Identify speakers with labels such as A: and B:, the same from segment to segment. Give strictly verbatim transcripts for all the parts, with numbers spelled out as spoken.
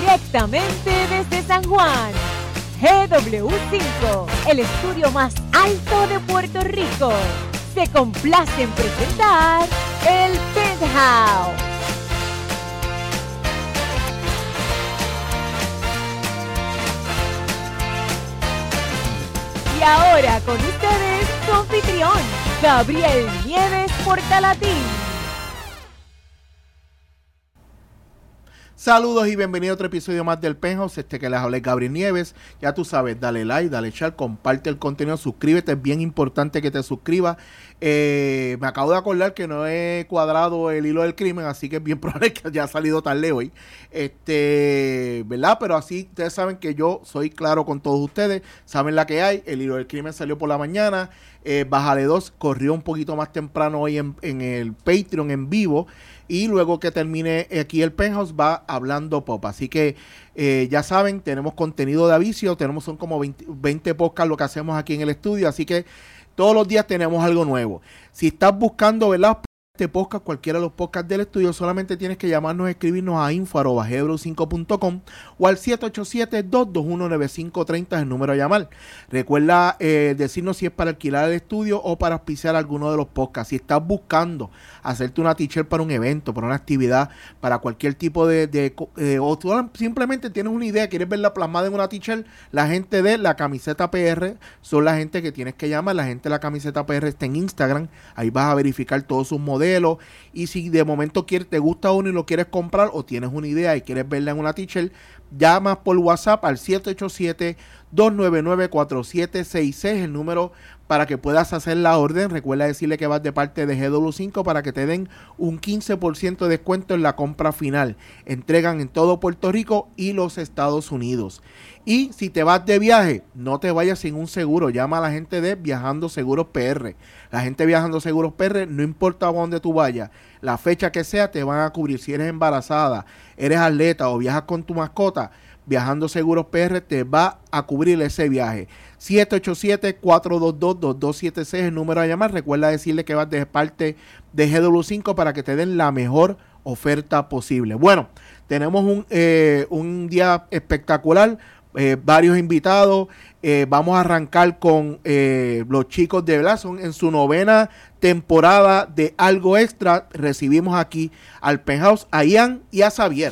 A: Directamente desde San Juan, G W cinco, el estudio más alto de Puerto Rico, se complace en presentar el Penthouse. Y ahora con ustedes su anfitrión, Gabriel Nieves Portalatín.
B: Saludos y bienvenido a otro episodio más del Penthouse. Este que les hablé, Gabriel Nieves. Ya tú sabes, dale like, dale share, comparte el contenido, suscríbete. Es bien importante que te suscribas. Eh, me acabo de acordar que no he cuadrado el hilo del crimen, así que es bien probable que haya salido tarde hoy. Este, ¿verdad? Pero así ustedes saben que yo soy claro con todos ustedes. Saben la que hay. El hilo del crimen salió por la mañana. Eh, Bájale dos corrió un poquito más temprano hoy en, en el Patreon en vivo. Y luego que termine aquí el Penthouse va hablando pop. Así que eh, ya saben, tenemos contenido de aviso. Tenemos son como veinte, veinte podcasts lo que hacemos aquí en el estudio. Así que todos los días tenemos algo nuevo. Si estás buscando, ¿verdad?, este podcast, cualquiera de los podcasts del estudio, solamente tienes que llamarnos, escribirnos a info arroba g w cinco punto com o al siete ocho siete, dos dos uno, nueve cinco tres cero es el número a llamar. Recuerda eh, decirnos si es para alquilar el estudio o para auspiciar alguno de los podcasts. Si estás buscando hacerte una t-shirt para un evento, para una actividad, para cualquier tipo de, de eh, o tú simplemente tienes una idea, quieres verla plasmada en una t-shirt, la gente de la camiseta P R son la gente que tienes que llamar. La gente de la camiseta P R está en Instagram, ahí vas a verificar todos sus modelos. Y si de momento quieres, te gusta uno y lo quieres comprar o tienes una idea y quieres verla en una t-shirt, llamas por WhatsApp al siete ocho siete, dos nueve nueve, cuatro siete seis seis, el número para que puedas hacer la orden. Recuerda decirle que vas de parte de G W cinco para que te den un quince por ciento de descuento en la compra final. Entregan en todo Puerto Rico y los Estados Unidos. Y si te vas de viaje, no te vayas sin un seguro. Llama a la gente de Viajando Seguros P R. La gente de Viajando Seguros P R, no importa a dónde tú vayas, la fecha que sea, te van a cubrir. Si eres embarazada, eres atleta o viajas con tu mascota, Viajando Seguros P R te va a cubrir ese viaje. siete ocho siete, cuatro dos dos, dos dos siete seis el número a llamar. Recuerda decirle que vas de parte de G W cinco para que te den la mejor oferta posible. Bueno, tenemos un, eh, un día espectacular, eh, varios invitados. Eh, vamos a arrancar con eh, los chicos de Blason en su novena temporada de Algo Extra. Recibimos aquí al Penthouse a Ian y a Xavier.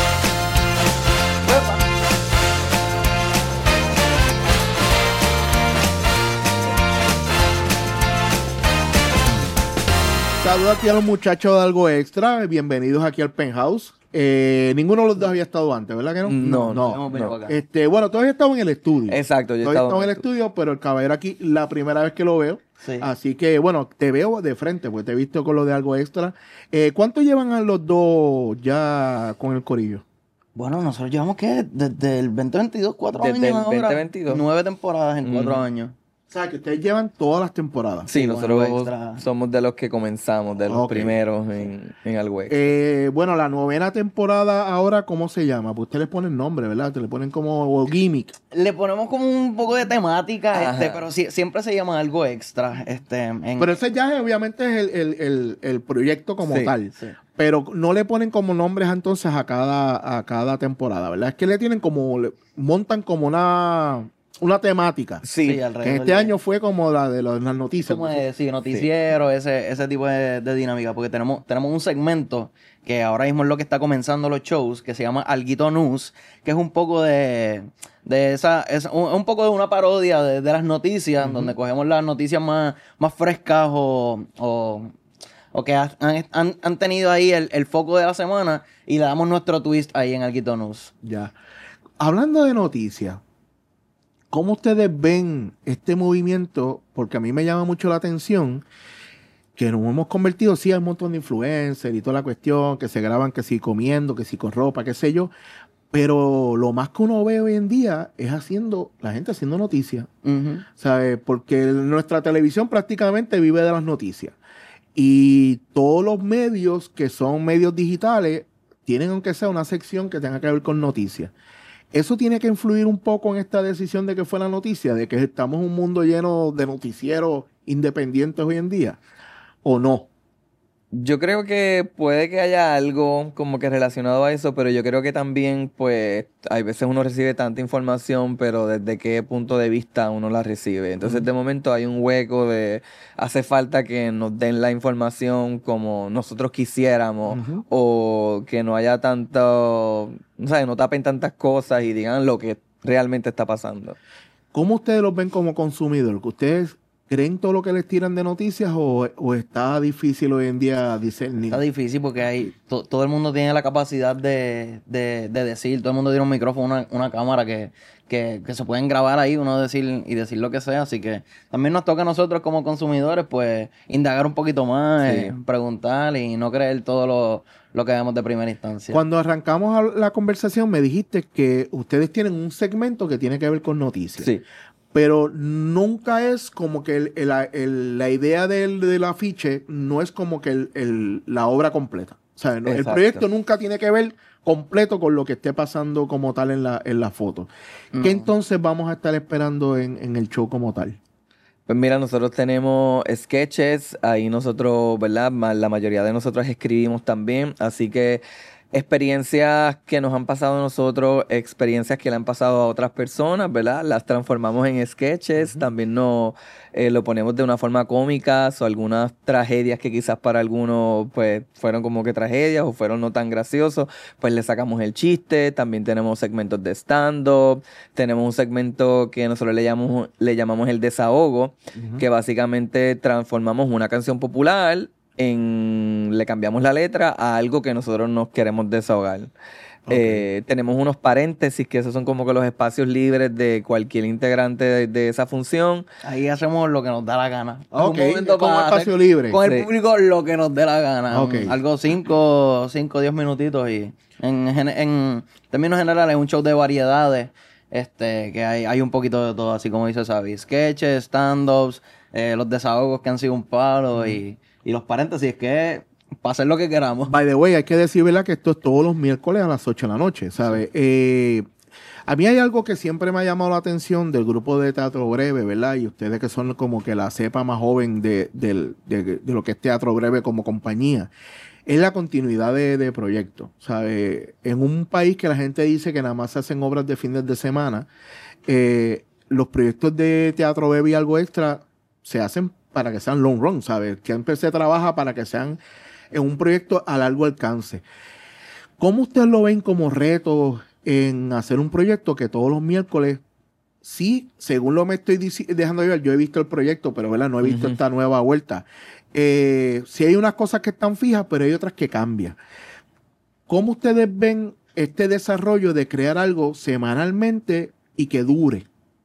B: Saludos aquí a los muchachos de Algo Extra, bienvenidos aquí al Penthouse. Eh, ninguno de los dos había estado antes, ¿verdad que no?
C: No,
B: no.
C: no, no.
B: no. Este, bueno, todos estado en el estudio.
C: Exacto, yo
B: todavía
C: estaba
B: estado en el estudio, pero el caballero aquí la primera vez que lo veo. Sí. Así que, bueno, te veo de frente, porque te he visto con lo de Algo Extra. Eh, ¿Cuánto llevan a los dos ya con el corillo?
D: Bueno, nosotros llevamos, ¿qué? Desde el veinte veintidós, cuatro
C: Desde
D: años
C: el
D: ahora.
C: veinte veintidós.
D: Nueve temporadas en cuatro
C: Mm.
D: años.
B: O sea, que ustedes llevan todas las temporadas.
C: Sí,
D: Bueno,
C: nosotros
D: extra.
C: somos de los que comenzamos, de los
B: Okay.
C: primeros en, en Algo Extra.
B: Eh, bueno, la novena temporada ahora, ¿cómo se llama? Pues ustedes le ponen nombre, ¿verdad? Te le ponen como gimmick.
D: Le ponemos como un poco de temática,
C: Ajá.
D: este, pero sí, siempre se llama Algo Extra. Este, en...
B: Pero ese ya obviamente es el, el, el, el proyecto como
C: Sí,
B: tal.
D: sí.
B: Pero no le ponen como nombres entonces a cada, a cada temporada, ¿verdad? Es que le tienen como, le montan como una, una temática.
C: Sí,
D: Sí, alrededor
B: Que este
D: de-
B: año fue como la de los- las noticias.
D: Como de, sí, noticiero, Ese, ese tipo de, de dinámica, porque tenemos, tenemos un segmento que ahora mismo es lo que está comenzando los shows, que se llama Alguito News, que es un poco de, de esa, es un, un poco de una parodia de, de las noticias,
B: Ujú.
D: donde cogemos las noticias más, más frescas o, o, o que ha- han, han, han tenido ahí el, el foco de la semana y le damos nuestro twist ahí en Alguito News.
B: Ya. Hablando de noticias, ¿cómo ustedes ven este movimiento? Porque a mí me llama mucho la atención que nos hemos convertido, sí, hay un montón de influencers y toda la cuestión, que se graban que si comiendo, que si con ropa, qué sé yo, pero lo más que uno ve hoy en día es haciendo, la gente haciendo noticias,
D: Ujú.
B: ¿sabes? Porque nuestra televisión prácticamente vive de las noticias. Y todos los medios que son medios digitales tienen, aunque sea, una sección que tenga que ver con noticias. ¿Eso tiene que influir un poco en esta decisión de que fue la noticia? ¿De que estamos en un mundo lleno de noticieros independientes hoy en día? ¿O no?
C: Yo creo que puede que haya algo como que relacionado a eso, pero yo creo que también, pues, hay veces uno recibe tanta información, pero desde qué punto de vista uno la recibe. Entonces,
B: Ujú.
C: de momento hay un hueco de hace falta que nos den la información como nosotros quisiéramos,
B: Ujú.
C: o que no haya tanto, no sé, no tapen tantas cosas y digan lo que realmente está pasando.
B: ¿Cómo ustedes los ven como consumidor? ¿Ustedes creen todo lo que les tiran de noticias o, o está difícil hoy en día discernir?
D: Está difícil porque hay to- todo el mundo tiene la capacidad de, de, de decir, todo el mundo tiene un micrófono, una, una cámara que, que, que se pueden grabar ahí, uno decir y decir lo que sea. Así que también nos toca a nosotros como consumidores, pues, indagar un poquito más,
C: Sí.
D: eh, preguntar y no creer todo lo, lo que vemos de primera instancia.
B: Cuando arrancamos a la conversación me dijiste que ustedes tienen un segmento que tiene que ver con noticias.
C: Sí.
B: Pero nunca es como que el- el- el- la idea del, del afiche no es como que el- el- la obra completa. O sea, no- el
C: Exacto.
B: proyecto nunca tiene que ver completo con lo que esté pasando como tal en la, en la foto.
D: No.
B: ¿Qué entonces vamos a estar esperando en, en el show como tal?
C: Pues mira, nosotros tenemos sketches, ahí nosotros, ¿verdad? Ma- La mayoría de nosotros escribimos también, así que experiencias que nos han pasado a nosotros, experiencias que le han pasado a otras personas, ¿verdad? Las transformamos en sketches,
B: Ujú.
C: también no, eh, lo ponemos de una forma cómica, o algunas tragedias que quizás para algunos pues fueron como que tragedias o fueron no tan graciosos, pues le sacamos el chiste. También tenemos segmentos de stand-up, tenemos un segmento que nosotros le llamamos, le llamamos el desahogo,
B: Ujú.
C: que básicamente transformamos una canción popular en, le cambiamos la letra a algo que nosotros nos queremos desahogar.
B: Ok.
C: Eh, tenemos unos paréntesis, que esos son como que los espacios libres de cualquier integrante de, de esa función.
D: Ahí hacemos lo que nos da la gana.
B: Ok,
D: Un momento
B: como
D: para
B: espacio
D: hacer
B: libre.
D: con el
C: Sí.
D: público lo que nos dé la gana.
B: Ok.
D: Un- Algo cinco, cinco, diez minutitos y en, gen- en términos generales es un show de variedades. Este, que hay, hay un poquito de todo, así como dice Xavi. Sketches, stand-ups, eh, los desahogos que han sido un palo y, y los paréntesis, que para hacer lo que queramos.
B: By the way, hay que decir, ¿verdad? Que esto es todos los miércoles a las ocho de la noche, ¿sabes? Eh, a mí hay algo que siempre me ha llamado la atención del grupo de Teatro Breve, ¿verdad? Y ustedes que son como que la cepa más joven de, del- de- de lo que es Teatro Breve como compañía, es la continuidad de, de proyectos, ¿sabes? En un país que la gente dice que nada más se hacen obras de fines de semana, eh, los proyectos de Teatro Breve y algo extra se hacen para que sean long run, ¿sabes? Siempre se trabaja para que sean en un proyecto a largo alcance. ¿Cómo ustedes lo ven como reto en hacer un proyecto que todos los miércoles, sí, según lo me estoy dici- dejando ver, yo he visto el proyecto, pero ¿verdad? No he visto
C: Ujú.
B: esta nueva vuelta. Eh, sí hay unas cosas que están fijas, pero hay otras que cambian. ¿Cómo ustedes ven este desarrollo de crear algo semanalmente y que dure?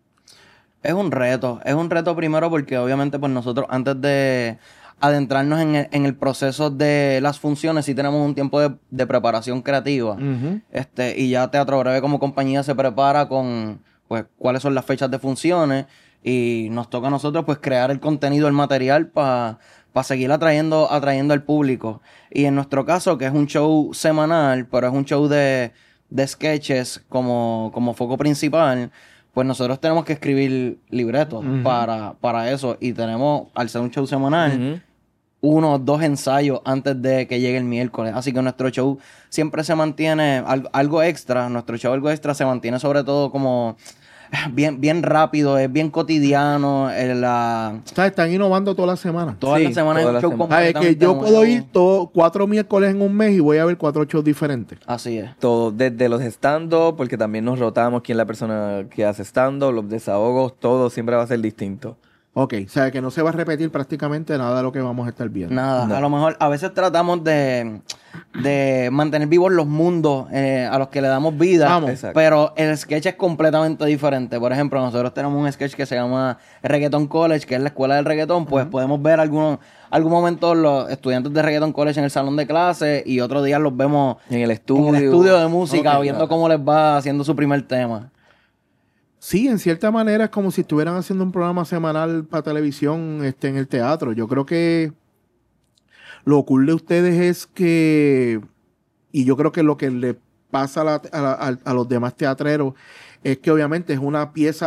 D: Es un reto, es un reto primero porque obviamente pues nosotros antes de adentrarnos en el, en el proceso de las funciones sí tenemos un tiempo de, de preparación creativa.
B: Ujú.
D: Este, y ya Teatro Breve como compañía se prepara con pues cuáles son las fechas de funciones y nos toca a nosotros pues crear el contenido, el material para seguir atrayendo, atrayendo al público. Y en nuestro caso, que es un show semanal, pero es un show de, de sketches como, como foco principal, pues nosotros tenemos que escribir libretos
B: Ujú.
D: para, para eso. Y tenemos, al ser un show semanal,
C: Ujú.
D: uno o dos ensayos antes de que llegue el miércoles. Así que nuestro show siempre se mantiene al- algo extra. Nuestro show algo extra se mantiene sobre todo como bien, bien rápido, es bien cotidiano. eh, la,
B: O sea, están innovando toda la semana.
D: todas
C: Sí,
D: las semanas es
C: todas
D: un show
C: las semanas.
B: Ah, es que
D: completamente
B: yo puedo
D: nuevo.
B: ir todo, cuatro miércoles en un mes y voy a ver cuatro shows diferentes.
D: Así es.
C: Todo, desde los stand-up, porque también nos rotamos quién es la persona que hace stand-up, los desahogos, todo siempre va a ser distinto.
B: Ok, o sea, que no se va a repetir prácticamente nada de lo que vamos a estar viendo.
D: Nada,
C: No.
D: a lo mejor a veces tratamos de, de mantener vivos los mundos eh, a los que le damos vida,
B: Vamos.
C: Exacto.
D: pero el sketch es completamente diferente. Por ejemplo, nosotros tenemos un sketch que se llama Reggaeton College, que es la escuela del reggaetón, pues podemos ver algunos, algún momento los estudiantes de Reggaeton College en el salón de clase y otro día los vemos
C: En el estudio.
D: en el estudio de música
B: Ok,
D: viendo
C: claro.
D: cómo les va haciendo su primer tema.
B: Sí, en cierta manera es como si estuvieran haciendo un programa semanal para televisión este, en el teatro. Yo creo que lo cool de ustedes es que, y yo creo que lo que le pasa a, la- a la- a- a los demás teatreros es que obviamente es una pieza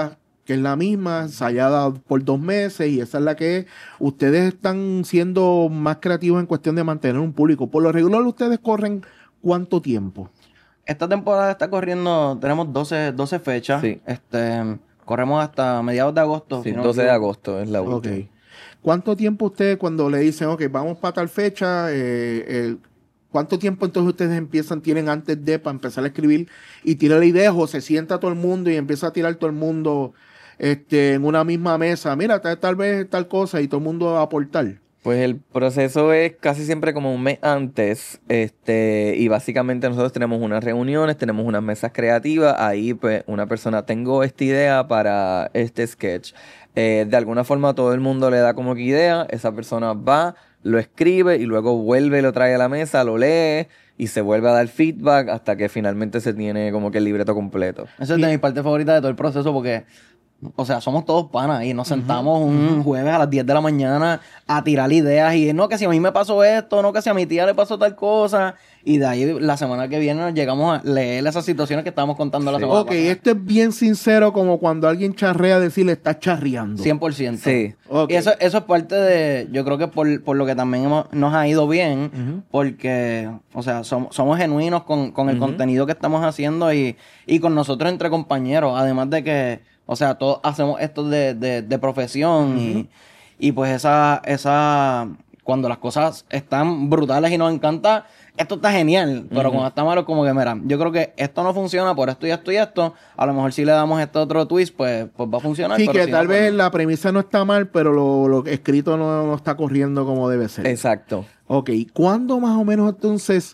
B: que es la misma, ensayada por dos meses y esa es la que es. Ustedes están siendo más creativos en cuestión de mantener un público. Por lo regular, ustedes corren ¿cuánto tiempo?
D: Esta temporada está corriendo, tenemos doce, doce fechas.
C: Sí.
D: Este, corremos hasta mediados de agosto.
C: Sí,
D: si no
C: doce
D: me
C: de
D: equivoco.
C: agosto es la última.
B: Ok. ¿Cuánto tiempo ustedes cuando le dicen, ok, vamos para tal fecha, eh, eh, cuánto tiempo entonces ustedes empiezan, tienen antes de para empezar a escribir y tirar ideas o se sienta todo el mundo y empieza a tirar todo el mundo este, en una misma mesa? Mira, tal, tal vez tal cosa y todo el mundo a aportar.
C: Pues el proceso es casi siempre como un mes antes, este, y básicamente nosotros tenemos unas reuniones, tenemos unas mesas creativas, ahí pues una persona, tengo esta idea para este sketch. Eh, de alguna forma todo el mundo le da como que idea, esa persona va, lo escribe y luego vuelve y lo trae a la mesa, lo lee y se vuelve a dar feedback hasta que finalmente se tiene como que el libreto completo.
D: Esa es de mi parte favorita de todo el proceso porque, o sea, somos todos panas y nos sentamos un jueves a las diez de la mañana a tirar ideas y no que si a mí me pasó esto, no que si a mi tía le pasó tal cosa y de ahí la semana que viene llegamos a leer esas situaciones que estábamos contando la
C: Sí.
D: semana
B: Ok,
D: pasada.
B: esto es bien sincero como cuando alguien charrea decirle está charreando.
D: cien por ciento.
C: Sí.
B: Ok.
D: Y eso, eso es parte de, yo creo que por, por lo que también hemos- nos ha ido bien,
B: Ujú.
D: porque, o sea, somos, somos genuinos con, con el contenido que estamos haciendo y, y con nosotros entre compañeros, además de que, o sea, todos hacemos esto de, de, de profesión y, y pues esa, esa, cuando las cosas están brutales y nos encanta, esto está genial, pero
C: Ujú.
D: cuando está malo, como que, mira, yo creo que esto no funciona por esto y esto y esto, a lo mejor si le damos este otro twist, pues, pues va a funcionar.
B: Sí,
D: pero
B: que
D: si
B: tal
D: no, pues
B: vez
D: no.
B: la premisa no está mal, pero lo, lo escrito no, no está corriendo como debe ser.
C: Exacto.
B: Ok, ¿cuándo más o menos entonces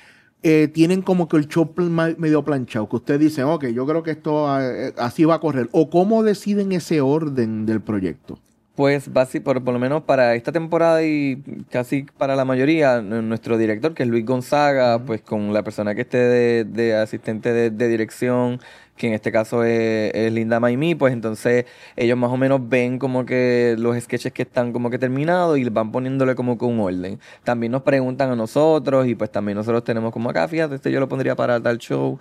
B: eh, tienen como que el show pl- ma- medio planchado? Que ustedes dicen, ok, yo creo que esto eh, así va a correr. ¿O cómo deciden ese orden del proyecto?
C: Pues basi- por, por lo menos para esta temporada y casi para la mayoría, n- nuestro director, que es Luis Gonzaga, pues con la persona que esté de, de asistente de, de dirección, que en este caso es, es Linda Maimí, pues entonces ellos más o menos ven como que los sketches que están como que terminados y van poniéndole como que un orden. También nos preguntan a nosotros y pues también nosotros tenemos como acá, fíjate, este yo lo pondría para tal show.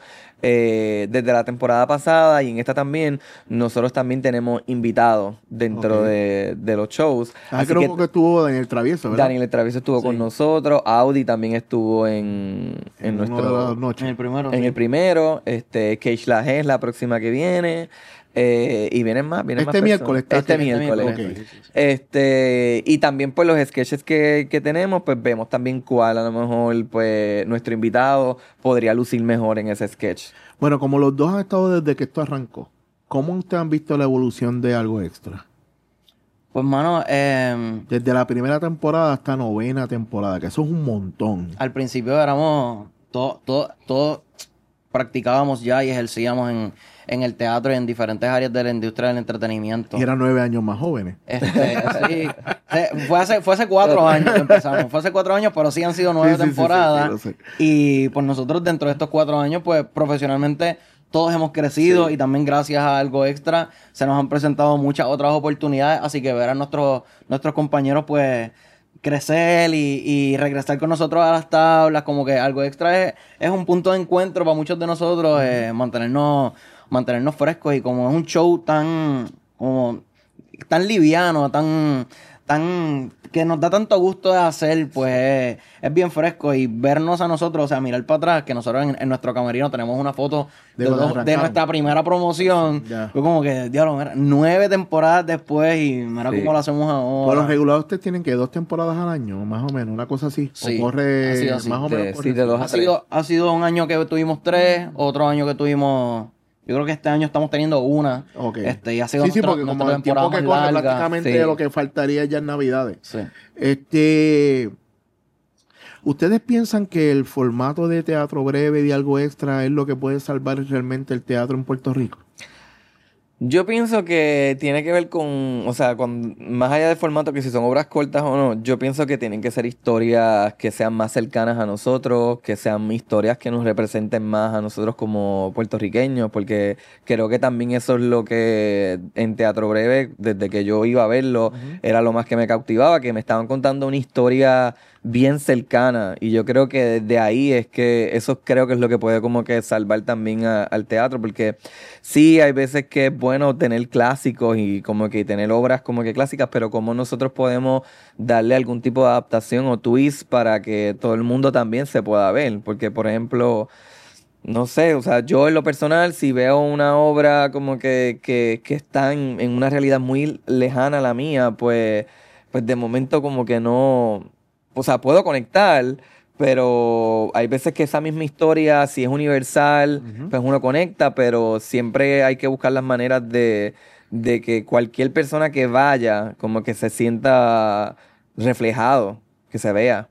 C: Eh, desde la temporada pasada y en esta también, nosotros también tenemos invitados dentro
B: Ok.
C: de, de los shows.
B: Ah,
C: Así
B: creo
C: que
B: que estuvo Daniel Travieso, ¿verdad?
C: Daniel Travieso estuvo
D: Sí.
C: con nosotros, Audi también estuvo en, en
B: En una de
C: nuestro
B: las noches.
D: En el primero.
C: en
D: sí.
C: el primero, este, Keish Laje es la próxima que viene, eh, y vienen más, vienen
B: Este
C: más
B: miércoles está
C: Este
B: aquí.
D: Este
C: miércoles.
D: miércoles.
B: Ok.
D: Sí, sí, sí.
C: Este, y también pues los sketches que, que tenemos, pues vemos también cuál a lo mejor pues nuestro invitado podría lucir mejor en ese sketch.
B: Bueno, como los dos han estado desde que esto arrancó, ¿cómo ustedes han visto la evolución de Algo Extra?
D: Pues, mano, eh,
B: Desde la primera temporada hasta novena temporada, que eso es un montón.
D: al principio éramos, todos todo, todo practicábamos ya y ejercíamos en, en el teatro y en diferentes áreas de la industria del entretenimiento.
B: Y eran nueve años más jóvenes.
D: Este, sí, eh, fue, hace, fue hace cuatro años que empezamos. Fue hace cuatro años, pero sí han sido nueve
B: Sí, sí, sí, sí,
D: temporadas.
B: sí, lo sé.
D: Y pues nosotros dentro de estos cuatro años, pues profesionalmente todos hemos crecido y también gracias a Algo Extra se nos han presentado muchas otras oportunidades. Así que ver a nuestros, nuestros compañeros, pues crecer y, y regresar con nosotros a las tablas, como que Algo Extra es, es un punto de encuentro para muchos de nosotros, eh, mantenernos, mantenernos frescos y como es un show tan, como, tan liviano, tan, tan, que nos da tanto gusto de hacer, pues es bien fresco y vernos a nosotros, o sea, mirar para atrás, que nosotros en, en nuestro camerino tenemos una foto
B: De
D: de,
B: cuando
D: dos- de
B: arrancamos.
D: nuestra primera promoción.
B: Ya.
D: Fue como que, diablo, mira, nueve temporadas después y mira
C: Sí.
D: cómo lo hacemos ahora.
B: Por los regulados ustedes tienen que dos temporadas al año, más o menos, una cosa así.
D: Sí,
B: o corre
D: ha sido así.
B: más o
C: De-
B: menos. corre
C: sí, de
B: así.
C: dos a
D: Ha sido, ha sido un año que tuvimos tres, otro año que tuvimos, yo creo que este año estamos teniendo una.
B: Ok.
D: Este, y ha sido
B: Sí, sí,
D: nuestra-
B: porque como
D: nuestra
B: el tiempo que
D: temporada
B: corre
D: más larga.
B: prácticamente
C: Sí.
B: lo que faltaría ya en Navidades.
D: Sí.
B: Este, ¿ustedes piensan que el formato de teatro breve de Algo Extra es lo que puede salvar realmente el teatro en Puerto Rico?
C: Yo pienso que tiene que ver con, o sea, con más allá del formato, que si son obras cortas o no, yo pienso que tienen que ser historias que sean más cercanas a nosotros, que sean historias que nos representen más a nosotros como puertorriqueños, porque creo que también eso es lo que en Teatro Breve, desde que yo iba a verlo, era lo más que me cautivaba, que me estaban contando una historia bien cercana. Y yo creo que desde ahí es que eso creo que es lo que puede como que salvar también a- al teatro, porque sí, hay veces que es bueno tener clásicos y como que tener obras como que clásicas, pero como nosotros podemos darle algún tipo de adaptación o twist para que todo el mundo también se pueda ver. Porque, por ejemplo, no sé, o sea, yo en lo personal, si veo una obra como que, que, que está en, en una realidad muy lejana a la mía, pues, pues de momento como que no, o sea, puedo conectar, pero hay veces que esa misma historia, si es universal,
B: Ujú.
C: pues uno conecta, pero siempre hay que buscar las maneras de, de que cualquier persona que vaya, como que se sienta reflejado, que se vea.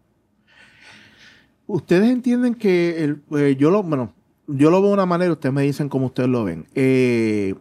B: Ustedes entienden que el, eh, yo lo, bueno, yo lo veo de una manera, ustedes me dicen cómo ustedes lo ven. Eh,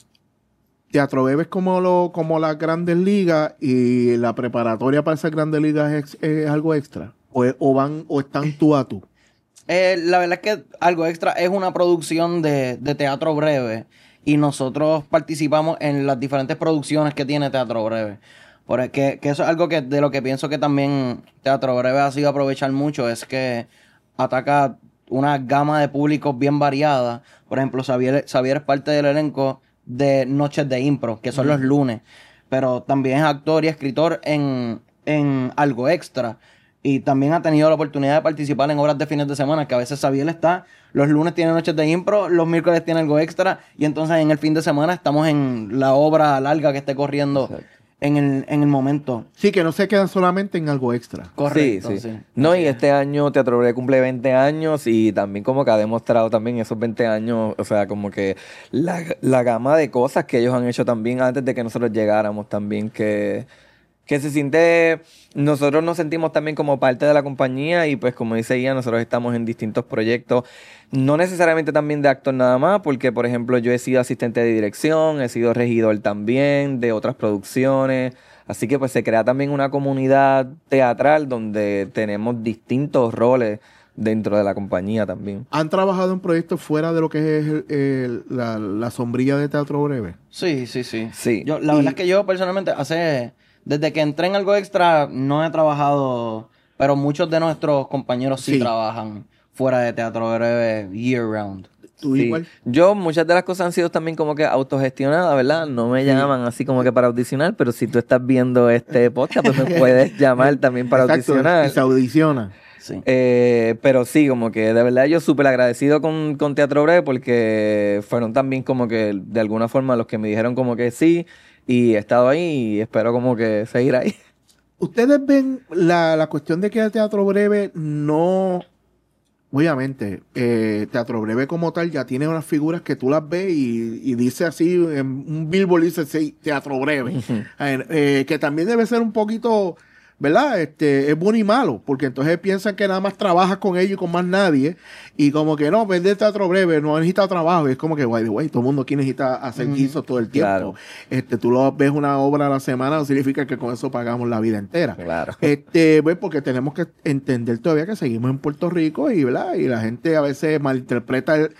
B: Teatro Bebe es como, lo, como las grandes ligas y la preparatoria para esas grandes ligas es, es algo extra. O, es- o van o están tú a tú.
D: Eh, la verdad es que Algo Extra es una producción de, de teatro breve y nosotros participamos en las diferentes producciones que tiene Teatro Breve. Porque que eso es algo que de lo que pienso que también Teatro Breve ha sido aprovechar mucho, es que ataca una gama de públicos bien variada. Por ejemplo, Xavier, Xavier es parte del elenco de Noches de Impro, que son los lunes, pero también es actor y escritor en, en Algo Extra. Y también ha tenido la oportunidad de participar en obras de fines de semana, que a veces Xavier está, los lunes tiene Noches de Impro, los miércoles tiene Algo Extra, y entonces en el fin de semana estamos en la obra larga que esté corriendo
C: Exacto.
D: en el, en el momento.
B: Sí, que no se quedan solamente en algo extra.
D: Correcto,
C: Sí,
D: sí.
C: sí. No,
D: Así
C: y
D: es.
C: este año Teatro Breve cumple veinte años y también como que ha demostrado también esos veinte años, o sea, como que la, la gama de cosas que ellos han hecho también antes de que nosotros llegáramos también, que, que se siente, nosotros nos sentimos también como parte de la compañía y pues como dice Ian, nosotros estamos en distintos proyectos, no necesariamente también de actor nada más, porque por ejemplo yo he sido asistente de dirección, he sido regidor también de otras producciones. Así que pues se crea también una comunidad teatral donde tenemos distintos roles dentro de la compañía también.
B: ¿Han trabajado en proyectos fuera de lo que es el- el- la, la sombrilla de Teatro Breve?
D: Sí, sí, sí.
C: Sí.
D: Yo, la
B: Y-
D: verdad es que yo personalmente hace, desde que entré en Algo Extra, no he trabajado, pero muchos de nuestros compañeros sí,
B: Sí.
D: trabajan fuera de Teatro Breve year round.
B: ¿Tú
C: Sí.
B: igual?
C: Yo, muchas de las cosas han sido también como que autogestionadas, ¿verdad? No me
B: Sí.
C: llaman así como que para audicionar, pero si tú estás viendo este podcast, pues me puedes llamar también para
B: Exacto,
C: audicionar.
B: y se audiciona.
D: Sí.
C: Eh, pero sí, como que de verdad yo súper agradecido con, con Teatro Breve porque fueron también como que de alguna forma los que me dijeron como que sí y he estado ahí y espero como que seguir ahí.
B: Ustedes ven la, la cuestión de que el Teatro Breve no... Obviamente, eh, Teatro Breve como tal ya tiene unas figuras que tú las ves y, y dice así, en un billboard dice sí, Teatro Breve. Eh, eh, que también debe ser un poquito, ¿verdad? Este, es bueno y malo, porque entonces piensan que nada más trabajas con ellos y con más nadie, y como que no, vender Teatro Breve no necesita trabajo, y es como que, guay, guay, todo el mundo aquí necesita hacer
D: Ujú.
B: guisos todo el tiempo.
C: Claro.
B: Este, tú lo ves una obra a la semana, no significa que con eso pagamos la vida entera.
C: Claro.
B: Este, pues porque tenemos que entender todavía que seguimos en Puerto Rico y, ¿verdad? Y la gente a veces malinterpreta el,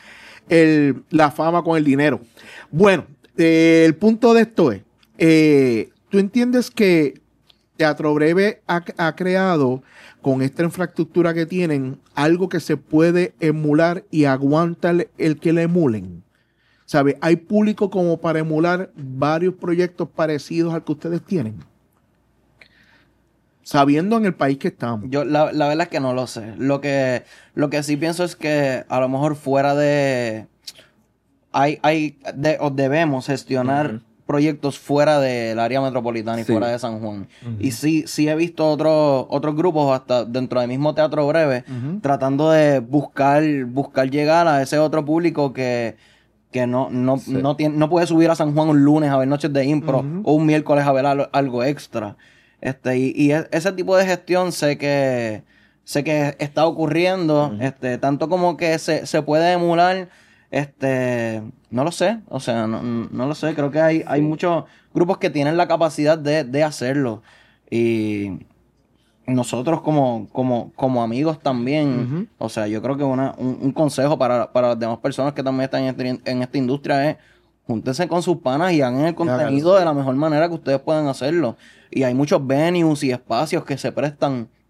B: el- la fama con el dinero. Bueno, eh, el punto de esto es, eh, ¿tú entiendes que Teatro Breve ha, ha creado con esta infraestructura que tienen algo que se puede emular y aguanta el, el que le emulen? ¿Sabe? ¿Hay público como para emular varios proyectos parecidos al que ustedes tienen? Sabiendo en el país que estamos.
D: Yo, la, la verdad es que no lo sé. Lo que, lo que sí pienso es que a lo mejor fuera de... Hay, hay de, o debemos gestionar
C: Ujú.
D: proyectos fuera del área metropolitana y
C: Sí.
D: fuera de San Juan. Y sí, sí he visto otros otros grupos hasta dentro del mismo Teatro Breve
B: Ujú.
D: tratando de buscar, buscar llegar a ese otro público que, que no, no,
C: Sí.
D: no, tiene, no puede subir a San Juan un lunes a ver Noches de Impro
B: Ujú.
D: o un miércoles a ver al- algo extra. Este, y, y e- ese tipo de gestión sé que sé que está ocurriendo,
C: Ujú.
D: este, tanto como que se, se puede emular, este, no lo sé, o sea, no, no lo sé, creo que hay, hay muchos grupos que tienen la capacidad de, de hacerlo. Y nosotros como, como, como amigos también,
B: Ujú.
D: o sea, yo creo que una, un, un consejo para, para las demás personas que también están en, este- en esta industria es júntense con sus panas y hagan el contenido de la mejor manera que ustedes puedan hacerlo. Y hay muchos venues y espacios que se prestan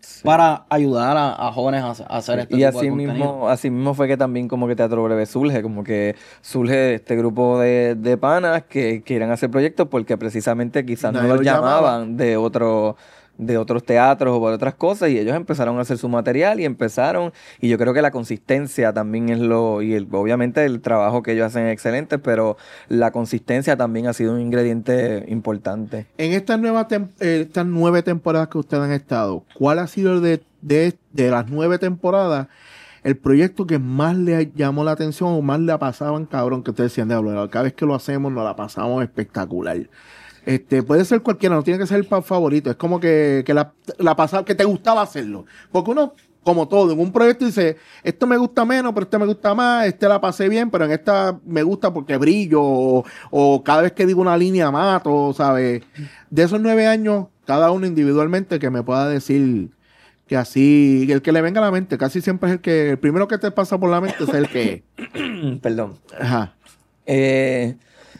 D: para ayudar a, a jóvenes a, a hacer este
C: Y
D: tipo
C: así
D: de contenido.
C: mismo, así mismo fue que también como que Teatro Breve surge, como que surge este grupo de, de panas que quieren hacer proyectos porque precisamente quizás
B: Nadie
C: no los
B: los llamaba.
C: llamaban de otro, de otros teatros o por otras cosas y ellos empezaron a hacer su material y empezaron, y yo creo que la consistencia también es lo, y el, obviamente el trabajo que ellos hacen es excelente, pero la consistencia también ha sido un ingrediente importante.
B: En estas nuevas tem- eh, estas nueve temporadas que ustedes han estado, ¿cuál ha sido de, de, de las nueve temporadas el proyecto que más le llamó la atención o más le pasaban, cabrón, que ustedes decían, diablo, cada vez que lo hacemos nos la pasamos espectacular? Este, puede ser cualquiera, no tiene que ser el pa- favorito. Es como que, que la, la pasaba, que te gustaba hacerlo. Porque uno, como todo, en un proyecto dice, esto me gusta menos, pero este me gusta más, este la pasé bien, pero en esta me gusta porque brillo, o, o cada vez que digo una línea mato, ¿sabes? De esos nueve años, cada uno individualmente que me pueda decir que así, el que le venga a la mente, casi siempre es el que, el primero que te pasa por la mente es el que,
C: Perdón.
B: ajá.
C: Eh,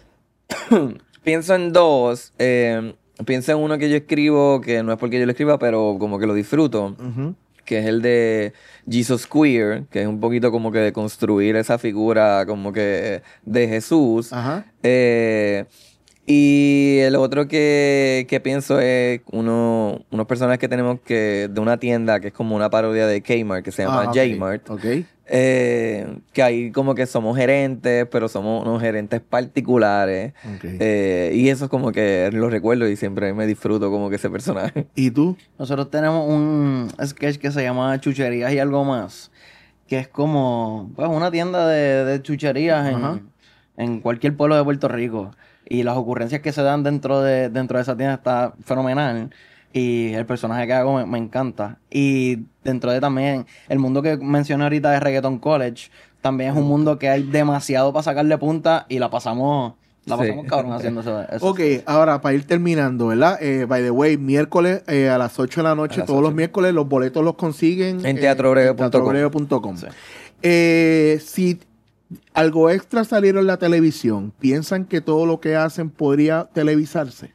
C: pienso en dos. eh, pienso en uno que yo escribo, que no es porque yo lo escriba, pero como que lo disfruto,
B: Ujú.
C: que es el de Jesus Queer, que es un poquito como que de construir esa figura como que de Jesús.
B: Ajá.
C: Eh, y el otro que, que pienso es uno, unos personajes que tenemos que de una tienda que es como una parodia de Kmart, que se llama
B: Ah, ok.
C: J-Mart.
B: Ok.
C: Eh, que ahí como que somos gerentes, pero somos unos gerentes particulares.
B: Ok.
C: Eh, y eso es como que lo recuerdo y siempre me disfruto como que ese personaje.
B: ¿Y tú?
D: Nosotros tenemos un sketch que se llama Chucherías y algo más, que es como pues, una tienda de, de chucherías
B: Ajá.
D: en, en cualquier pueblo de Puerto Rico. Y las ocurrencias que se dan dentro de, dentro de esa tienda está fenomenal. Y el personaje que hago me, me encanta. Y dentro de también el mundo que mencioné ahorita de Reggaeton College, también es un mundo que hay demasiado para sacarle punta y la pasamos, la
C: Sí.
D: pasamos cabrón haciendo eso. eso.
B: Ok, ahora para ir terminando, ¿verdad? Eh, by the way, miércoles eh, a las ocho de la noche,
C: las
B: todos
C: ocho.
B: los miércoles, los boletos los consiguen
C: En
B: eh,
C: teatrobreve punto com.
B: en teatrobreve punto com.
D: Sí.
B: Eh, si algo extra salieron en la televisión, ¿piensan que todo lo que hacen podría televisarse?